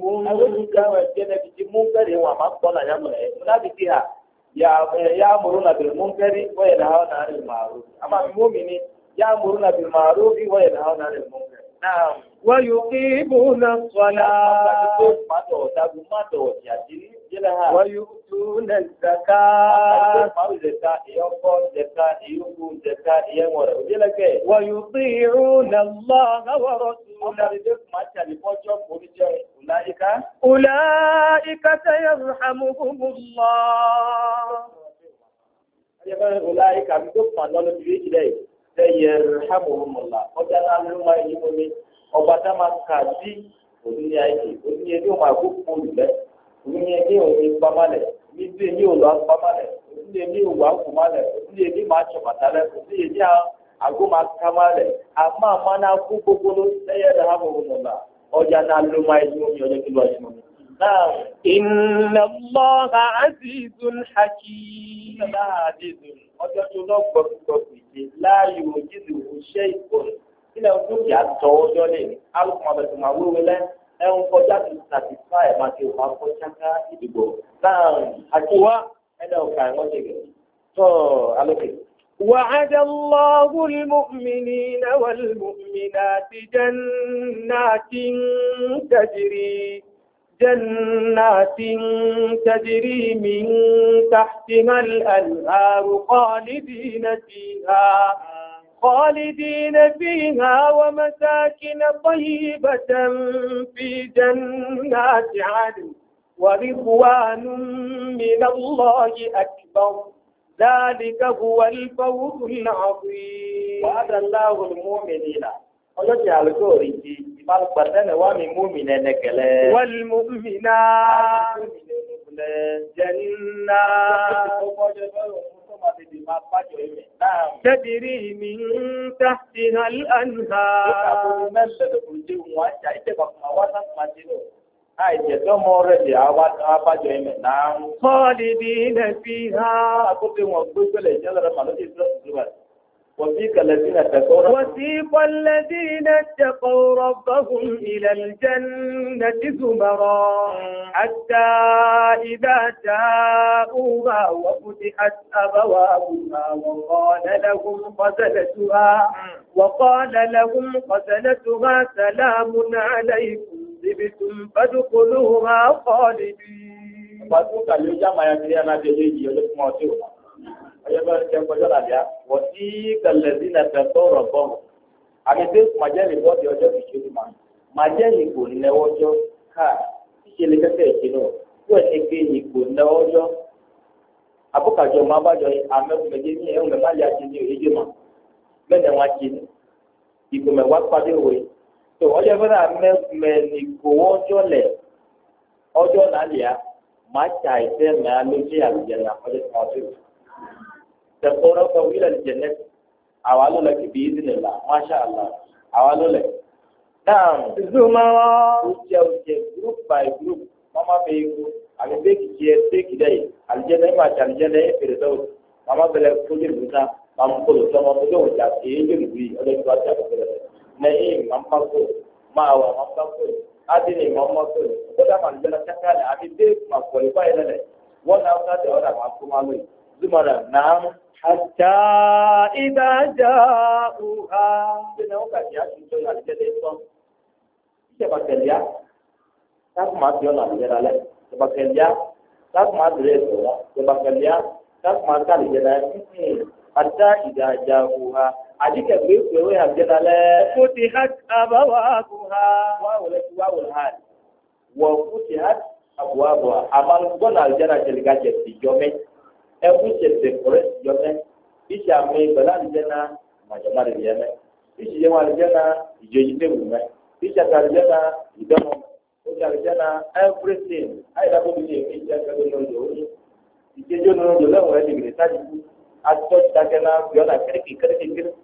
المنكر يأمرون بالمنكر وينهون عن المعروف أما المؤمنين يأمرون بالمعروف وينهون عن المنكر نعم ويقيمون الصلاة ويؤتون الزكاة ويطيعون الله ورسوله أولئك سيرحمهم الله. أولئك سيرحمهم الله. ọba tá máa kà sí òní ayé òní ẹni ò máa gbókò lulẹ̀ òní ẹni ò ní pamálẹ̀ níbi ẹni ò lọ pamálẹ̀ òní ẹni ò wà kùmálẹ̀ òní ẹni máa tsọ bàtálẹ̀ òní ẹni àgó máa kàmálẹ̀ àmọ́ àmọ́ náà kú gbogbo ló lẹ́yìn ẹ̀dá hàn mọ́ mọ́ la ọjà náà ló máa ẹni omi ọjọ́ kí ló wà nínú mi. Inna Allaha azizun hakim. Inna Allaha azizun ọjọ́ tó lọ gbọ́dọ̀ gbèsè láàyò òjìlú òṣè ìkọlù. Ilẹ̀ ọdún yà tọ́ ọjọ́ lé alùpùpù àbẹ̀tẹ̀ máa wéwé lẹ́ ẹ̀hún kọjá tó satisfy ẹ̀ máa ti wà kọjá ká ìdìbò náà àtiwá ẹ̀dá ọ̀ka ẹ̀wọ̀n jẹ̀gẹ̀ tó alókè. وعد الله المؤمنين والمؤمنات جنات تجري جنات تجري من تحتها الأنهار خالدين فيها خالدين فيها ومساكن طيبة في جنات عدن ورضوان من الله أكبر ذلك هو الفوز العظيم وعد الله المؤمنين ọjọ́ tí àlùkò rí ti ìbálòpọ̀tẹ́lẹ̀ wà mí mú mi nẹ́nẹ́kẹ̀lẹ́. wàlmùmínà jẹ́nà tẹ́bìrì mi ń tàbí àlànà. àìjẹ̀dọ́mọ rẹ̀ di abájọ ẹ̀mẹ̀ náà. kọ́lìdì nàfi ha. àkókò wọn gbé pẹ̀lẹ̀ ìjẹ́lẹ̀ rẹ̀ màlúù ti sọ́ọ̀ وسيق الذين اتقوا وسيق الذين اتقوا ربهم إلى الجنة زمرا حتى إذا جاءوها وفتحت أبوابها وقال لهم خزنتها وقال لهم خزنتها سلام عليكم طبتم فادخلوها خالدين. وسيق الذين اتقوا ọjọ́ ṣe ń kọjọ́ làbíà wọ́n ti kẹlẹ́sì náà tẹ̀sán ọ̀rọ̀ bọ̀ àmì tí màjẹ́lì bọ́ọ̀dì ọjọ́ kìí ṣe ma màjẹ́lì kò nẹ́wọ́jọ́ ká ìṣẹ̀lẹ̀ kẹ́kẹ́ ìṣe náà wọ́n ti gbé yìí kò nẹ́wọ́jọ́ abúkàjọ ọmọ abájọ amẹ́kùnmẹ́jẹ ní ẹ̀hún mẹ́fà lè àti ní òyìnbó ma bẹ́ẹ̀ wọn ti ní ìgbòmẹ̀wá pàdé òwe tó ọjọ́ fẹ́rẹ́ amẹ́kùnmẹ́ni kò wọ́jọ́ lẹ̀ ọjọ́ nàlẹ́ máa ṣà ìfẹ́ mẹ́ alójú àlùjẹ́ náà ọjọ́ tí wọ́n ti rù. تقول طويل الجنة أوالو لك بإذن الله ما شاء الله أوالو لك نعم زمرا وجه وجه group by group mama bego ale beki je beki dai aljanna ma ta aljanna e fere dawo mama bele kuje buta mam ko to mo do ja e je bi ale to ta ko bele na e mamma ko ma wa mamma ko adini mamma ko ko da man bele ta kala abi be ma ko le ba ele wona ta de ora ma ko ma lo zumara naam حتى إذا جاءوها سنو كذا شو يعني كذا إنسان siapa kerja tak mati orang jalan lain siapa kerja tak mati orang siapa kerja tak mati jalan ini ada ida jauha adik yang beru yang jalan lain فتحت أبوابها wa oleh wa oleh wa futihat abwaabha amal gonal jana jelga jetti jome ewu chete kore jome isha me bala jana majamar jana ishi jama jana ijoyite wume isha tar jana idomo tar jana everything ai da bo ni isha ka do no ije jo no do la wa ni gre ta ji ato ta kana yo na kere ki kere ki kere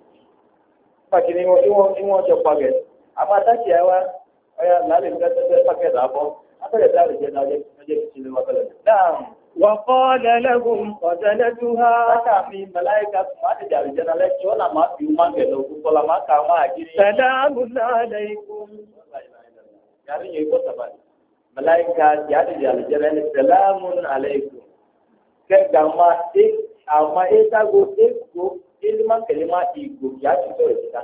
pa kini mo iwo iwo jo page ama ta ki awa aya la le ga ta pa ke da bo ata le da le jana je je ki le wa bala da وقال لهم خزنتها kami malaika mati dari jana le chona ma bi ma ke lo ko la ma ka ma ajiri سلام عليكم yari ye ko tabari malaika yadi dari jana le salamun alaikum ke gama e ama e ta go e go ilma kelima igo ya ti so eta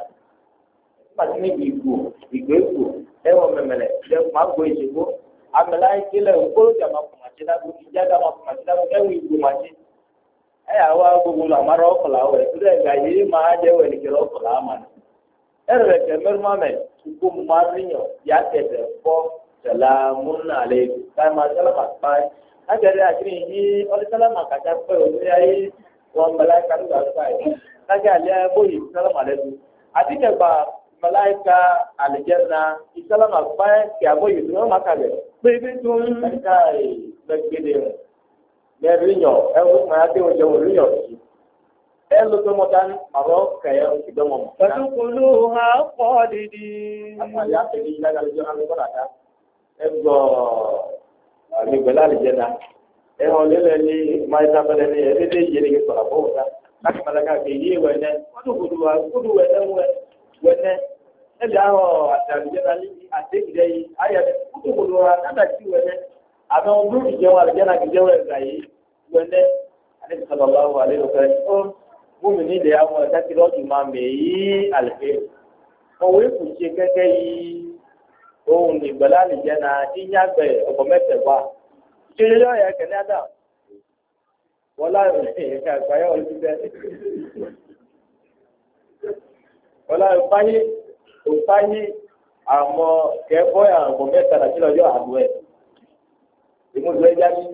ma ni igo igo igo e wo memele le ma go igo amalaika le ko jama jina bu jaga ma ma jina bu ewi bu ma ji e awa gbogbo la maro ko la we ire ga yi ma je we ni kiro ko la ma ere ke mer ma me ku ma rinyo ya te de ko salamun alaykum ka ma salama pa agere akiri yi o salama ka ja pe o ni ayi wa malaika ru ga pa yi ka ga le bo yi salama alaykum ati ke ba malaika aljanna isalama pa ke abo yi no ma ka le pe bi tun ka gbẹgbẹdẹ mẹrinyo ẹwọ máa dé oúnjẹ òríyàn sí ẹ ló tó mọ dání àrọ kẹyẹ ìdánwò mọ. pẹ̀lúkúlù ha pọ̀ dídí. àpàdé àtẹ̀lé yìí lára lójú alùpùpù àdá ẹ gbọ́ àgbègbè lálejẹ náà ẹ hàn lélẹ̀ ní máyísá bẹ́lẹ̀ ní ẹ̀ẹ́dẹ́dẹ́ yìí ní sọ̀rọ̀ bọ́ wọ́n láti máa dáká kì í yé wẹ̀nẹ́ wọ́n kúrú kúrú wẹ̀nẹ́ wẹ̀nẹ́ ẹ̀ lè àwọn àtàlùjẹ́ náà ní àtẹ̀kìlẹ̀ yìí ayẹ̀ kúrú wa látàkì wẹ̀nẹ́ àwọn ọdún ìjẹun àlùjẹ́nà ìjẹun ẹ̀ka yìí wẹ́lẹ́ àdébísọ̀lọ́wọ́ àlejòkẹ́ ó múmi nílẹ̀ àwọn ẹ̀ka tí lọ́ọ̀dù máa mẹ̀ yí àlùfẹ́ òwe kò ṣe kẹ́kẹ́ yìí ohun ìgbẹ́lá àlùjẹ́nà ìyàgbẹ́ ọ̀pọ̀ mẹ́tẹ̀ẹ̀wá ṣeré lọ́ọ̀yà kẹ́lẹ́ àdá wọ́n láyọ̀ ẹ̀ka àgbáyọ̀ olùdíjẹ́ wọ́n láyọ̀ fáyé òfáyé àwọn kẹ́kọ̀ọ́ àwọn ọ̀pọ̀ mẹ́tẹ̀ẹ̀lá ìmúlò ẹja ní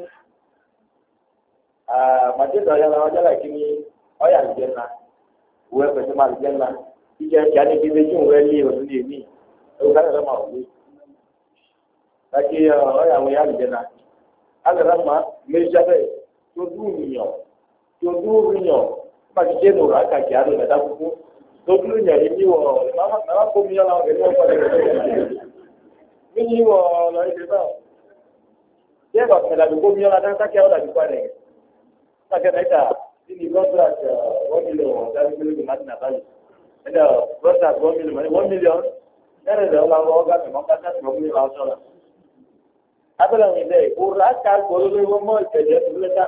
màjèdè ọ̀yà làwọn ọjà láì kíni ọ̀yà àlùjẹ́ ńlá òwe pẹ̀sẹ̀ máa àlùjẹ́ ńlá jíjẹ kíá ní kíni tí òun rẹ̀ lé òun lè mí ẹ̀rù ká lọ́ọ́ máa wọlé láti ọ̀yà àwọn ọ̀yà àlùjẹ́ ńlá alẹ́ máa méjìlábẹ́ tó dúró yàn tó dúró yàn má ti jẹ́ nùrọ̀ àkàkì àdó ìdàdá kúkú tó dúró yàn yìí ní wọ̀ màmá kó mi yàn láwọn kẹ́lẹ́ wọn kọ́lé mi ní wọ̀ lọ ìdè náà yẹ́ bàtà ìdàbí kó mi yàn láwọn sákẹ́ ọ̀dà bí pàdé sákẹ́ náà tí ní contract one million ọ̀dájú pé lóde martin abali ẹ̀dá contract one million one million ẹ̀rẹ̀ ìdá ọ̀la ọ̀gá mi mọ̀ káṣá ti mọ̀ fún mi máa sọ̀rọ̀ abẹ́lẹ̀ òun ilẹ̀ ìkóra ká gbọ́dọ̀ lórí wọn mọ́ ìtẹ̀jẹ́ tó lé ká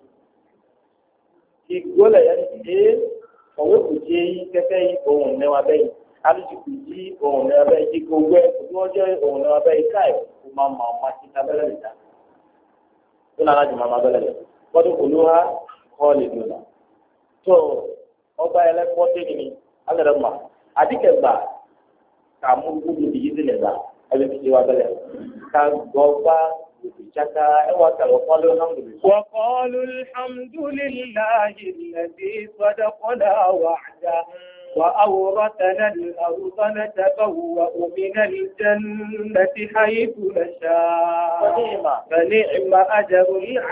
ìgbólẹ̀ yẹn ti dé ọ̀wé kò jẹ́ kẹ́kẹ́ yìí ohun nẹ́wà bẹ́yìn alùpùpù kò jí ohun nẹ́wà bẹ́yìn jí kò wẹ́ kò tí wọ́n jẹ́ ohun nẹ́wà bẹ́yìn káì kò máa ma ọmọ àti abẹ́lẹ̀ lè dá tó nàrà jù máa ma abẹ́lẹ̀ lẹ̀ gbọ́dọ̀ kò ló ha kọ́ lè dùn náà tó ọba ẹlẹ́kọ́ tẹ́lẹ̀ ní alẹ́rẹ́ mà àdìkẹ́gbà kà mú gbogbo ìyí sílẹ̀ dá ẹbí ti wá abẹ́lẹ̀ ká gbọ́ bá وقالوا الحمد لله الذي صدقنا وعده وأورثنا الأرض نتبوأ من الجنة حيث نشاء فنعم أجر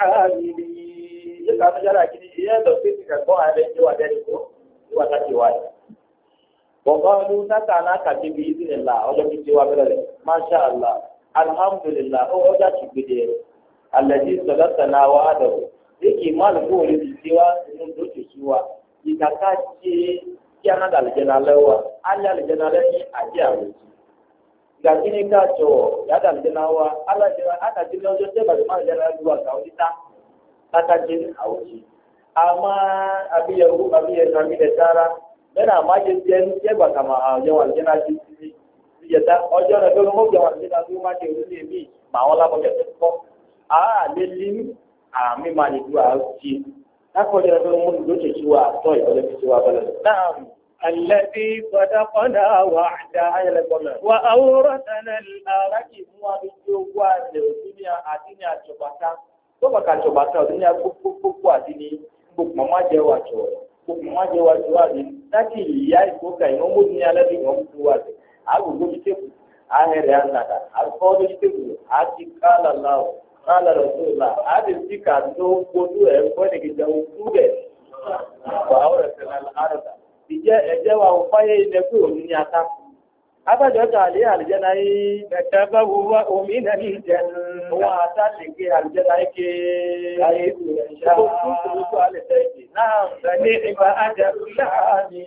العاملين وقالوا نتعنا كتب بإذن الله ولم يتوى ما شاء الله alhamdulillah ó ọjà ti gbèdé alẹ́dí sọlọ́tàná wa àdàwọ̀ èkì máàlù kó olè ti tiwa inú tó ti sú wa ìkàkà ṣe kí anáda àlùjẹ́nà alẹ́ wa alẹ́ àlùjẹ́nà alẹ́ ní àjẹ́ àwọn èjì ìgbàgbé ní ká jọ yàtọ̀ àlùjẹ́nà wa alájẹ́nà àtàjẹ́ ní ọjọ́ tẹ́ bàtẹ́ máa àlùjẹ́nà alẹ́ wa kàwọn títà látàjẹ́ àwọn èjì àmà àbíyẹ̀wò àbíyẹ̀wò àbíyẹ̀ sára bẹ́ẹ̀ àmà jẹ́ jẹ́ ní jẹ́ bàtàmà àjẹwò àlùjẹ́nà alẹ́ ti yẹta ọjọ́ rẹ̀ ló ń mọ̀ jẹun àti ìdájọ́ máa ṣe òun ní èmi màá wọn lábọ̀jẹ̀ tó kọ́ àá lè lé àmì máa lè du àjì lákọ̀ọ́jọ́ rẹ̀ ló ń mú ìlú òṣèṣì wa àtọ́ ìtọ́lẹ̀ fi ṣe wa bẹ̀rẹ̀. náà الذي صدقنا وعده وأورثنا الأرض wa lè òsì ní àdínní àjọbàtà tó bá ka àjọbàtà òsì ní gbogbo àdínní gbogbo mọ́má jẹ́ wà jọ gbogbo mọ́má jẹ́ wà jọ àdín láti ìyá ìgbóka ìwọ́n mú ní alẹ́ bí wọ́n mú wà sí. Agogo ti teku ahẹrẹ anada akọọdọ ti teku ati kala lao kala rasola adi sika tó gbódú ẹ fọdẹkìjà òkú rẹ wà ọrẹ sẹlẹ arọta ìjẹ ẹjẹ wa ò fáyé ilẹ̀ pé òní ní ata abájọ ta àlẹ àlùjẹ náà yìí mẹtẹbà wúwa omi náà ní ìjẹ wọn ata lè ké àlùjẹ náà ké ayé ìlú ẹ̀ṣá tó kú tó tó alẹ tẹ̀sí náà sani ìgbà àjẹrù láàmì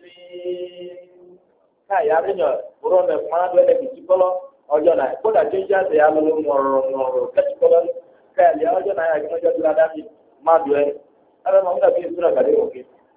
káyà àríyàn kúrò mẹ fúnra tó ẹlẹbi tí kọlọ ọjọ́ náà kódà tó ń jáde alọ mọrọ mọrọ kẹtì kọlọ káyà lẹ ọjọ́ náà yàgbé ọjọ́ tó dáadáa mi má dùn ẹ ẹbẹ máa ń dàbí ìṣúná gàdé òkè.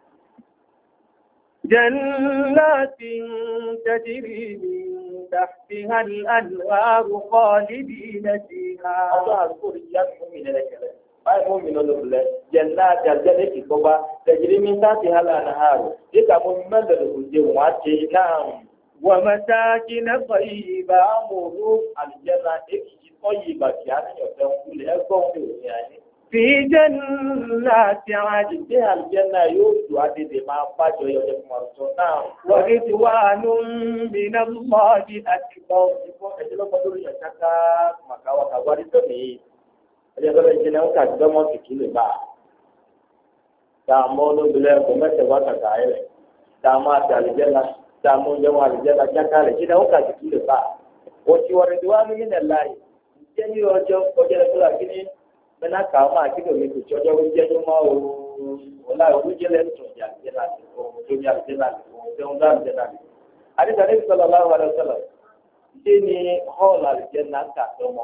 جنات تجري من تحتها الأنهار خالدين فيها. ọjọ́ àdúgbò rí yá fún mi lẹ́lẹ́kẹ̀lẹ́ báyìí fún mi lọ́dọ̀ fúnlẹ̀ jẹ̀nà àti àjẹ́lẹ̀ kìkọ́ba tẹ̀jìrì mi sáàtì hàlà àhàrò nígbà mo mẹ́lẹ̀ lòkùn jẹ wọ́n á ṣe náà. ومساكن طيبة àmọ̀ró àlùjẹ́nà èkìtì tọ́yì ìbàkì àníyànfẹ́ ńkulẹ̀ ẹgbọ́n mi ò ní ayé. في جنات عدن ìdí àlùjẹ́nà yóò tù àdèdè máa bájọ yọjọ fún ọ̀rọ̀ náà. ورضوان من الله أكبر. ìfọ́ ẹ̀jẹ̀ lọ́gbọ́n lórí ẹ̀ṣáká màkàwá kàwárí tó nìyí. ẹ̀jẹ̀ lọ́gbọ́n ìjìnlẹ̀ ń kàdé dọ́mọ́ kìkì lè bá a. dààmú olóbìnrin ẹ̀kọ́ mẹ́tẹ̀ wá kàkà rẹ̀ dààmú àti àlùjẹ́nà dààmú ìjẹun àlùjẹ́nà jáká rẹ̀ ìjìnlẹ̀ ń kàdé kìkì lè bá a. òtí wọ̀rẹ̀dùwánú nílẹ̀ láàyè ìjẹ́ ní ọjọ́ ọjọ́ ẹ̀kọ́ bẹ́ẹ̀ni ká ọmọ akíndò mi kò tsọ́jọ́ ó jẹ́ tó máa wò ọ̀la olùjẹ́ lẹ́nu tó ní àlùjẹ́ náà lè fọ́ ohun tó ní àlùjẹ́ náà lè fọ́ ohun tó ń dá àlùjẹ́ náà lè fọ́. àdìsá ní sọlọ láwọn àlọ́ sọlọ ṣé ni hall àlùjẹ́ náà ń kà tọ́mọ.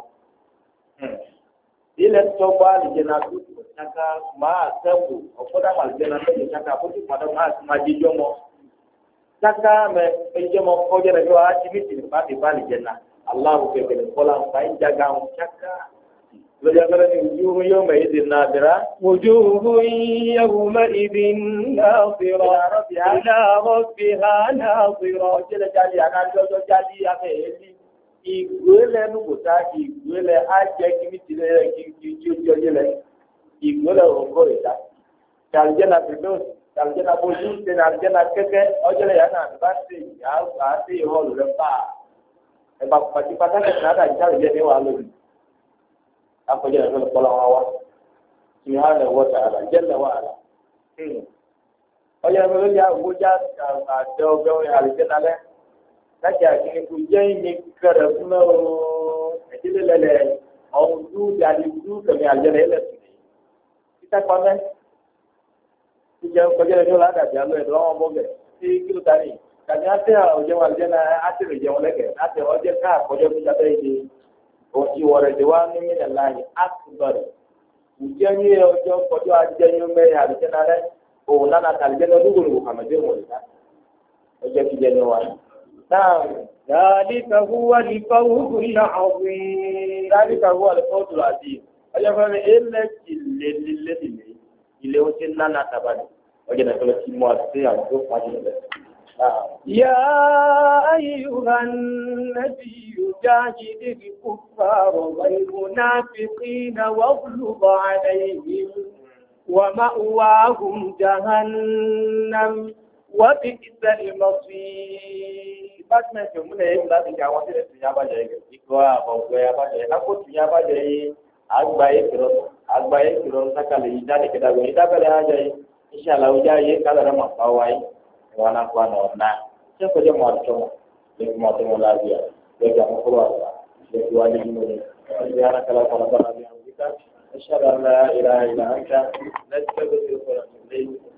ilẹ̀ tọ́gbà àlùjẹ́ náà tó tó ṣáká máa sẹ́kù ọ̀pọ̀dà àlùjẹ́ náà tó tó ṣáká kó tó padà máa di jọmọ. ṣáká mẹ ẹjọmọ kọjá rẹ bí wàá ti ní tìǹbà ti bá àlùjẹ́ náà aláwọ̀ kẹ̀kẹ́ kọ́lá ń fa ìjàgà ń ṣáká. وجوه يومئذ ناظرة وجوه يومئذ ناظرة إلى ربها ناظرة جل جالي أنا جل جالي أمي ìgbélé nùgbòtá ìgbélé ajẹ́ kìíní tìlẹ̀ rẹ̀ kí kí tí ó jẹ́ ọjọ́ lẹ̀ ìgbélé òǹkọ́ ìta tàlùjẹ́nà pẹ̀lú tàlùjẹ́nà bójú tẹ̀lé àlùjẹ́nà kẹ́kẹ́ ọjọ́ lẹ̀ yánà bá ṣe àá ṣe ìhọ́ọ̀lù rẹ̀ pa ẹ̀bà pàtí pàtàkì náà dàjú tàlùjẹ́ ní wàá lórí akọjá ìfẹ́ kọ́lá wọn wá subhanahu wa ta'ala jalla wa ala ọjọ́ ìfẹ́ lórí àwòjá àti ọgbẹ́ àlùjẹ́nà lẹ́ láti àgbẹ̀ kò jẹ́ ìní kẹrẹ fún ọ́ ẹ̀dílé lẹ́lẹ̀ ọ̀hún dú dàdí dú kẹ̀mí àlùjẹ́nà yẹn lẹ́sìn ní títà pamẹ́ ìjẹun kọjá ìfẹ́ lọ́la dàbí alọ́ ẹ̀dọ́ wọn bọ́ bẹ̀ sí kíló tani kàní àti ọjọ́ àlùjẹ́nà àti ìjẹun lẹ́kẹ̀ àti ọjọ́ ká àkọjọ́ fún jábẹ́ ìdí ìwọ̀rẹ̀ tí wàá ní mílẹ̀ láàyè àtúbọ̀rẹ̀ ìjẹ́ ní ọjọ́ kọjọ́ ajẹ́yìn mẹ́rin àlùjẹ́nà rẹ̀ òun lánà àlùjẹ́nà olúgbòrò àmọ̀dé wọ̀nyí ọjọ́ kíjẹ́ ní wa. ذلك هو الفوز العظيم ذلك هو الفوز العظيم ọjọ́ fẹ́mi ilẹ̀ ilé lílé lílé ilé ó ti nánà tabani ọjọ́ náà fẹ́mi ti mú àti àwọn tó fàájì lẹ̀. يا أيها النبي جاهد الكفار والمنافقين واغلظ عليهم ومأواهم جهنم وبئس المصير. Department of Money is not the one that is Yabaja. Iko about where Yabaja. Ako Yabaja agbaye kiro agbaye kiro sakale idani kedago idabele aja inshallah ujaye kala rama pawai wana kwa na sio kwa jamaa watoto ni mmoja mmoja bia ndio mkubwa ndio wale mmoja ndio kala kwa barabara ya Afrika inshallah la ilaha illa anta nastaghfiruka wa natubu ilayk.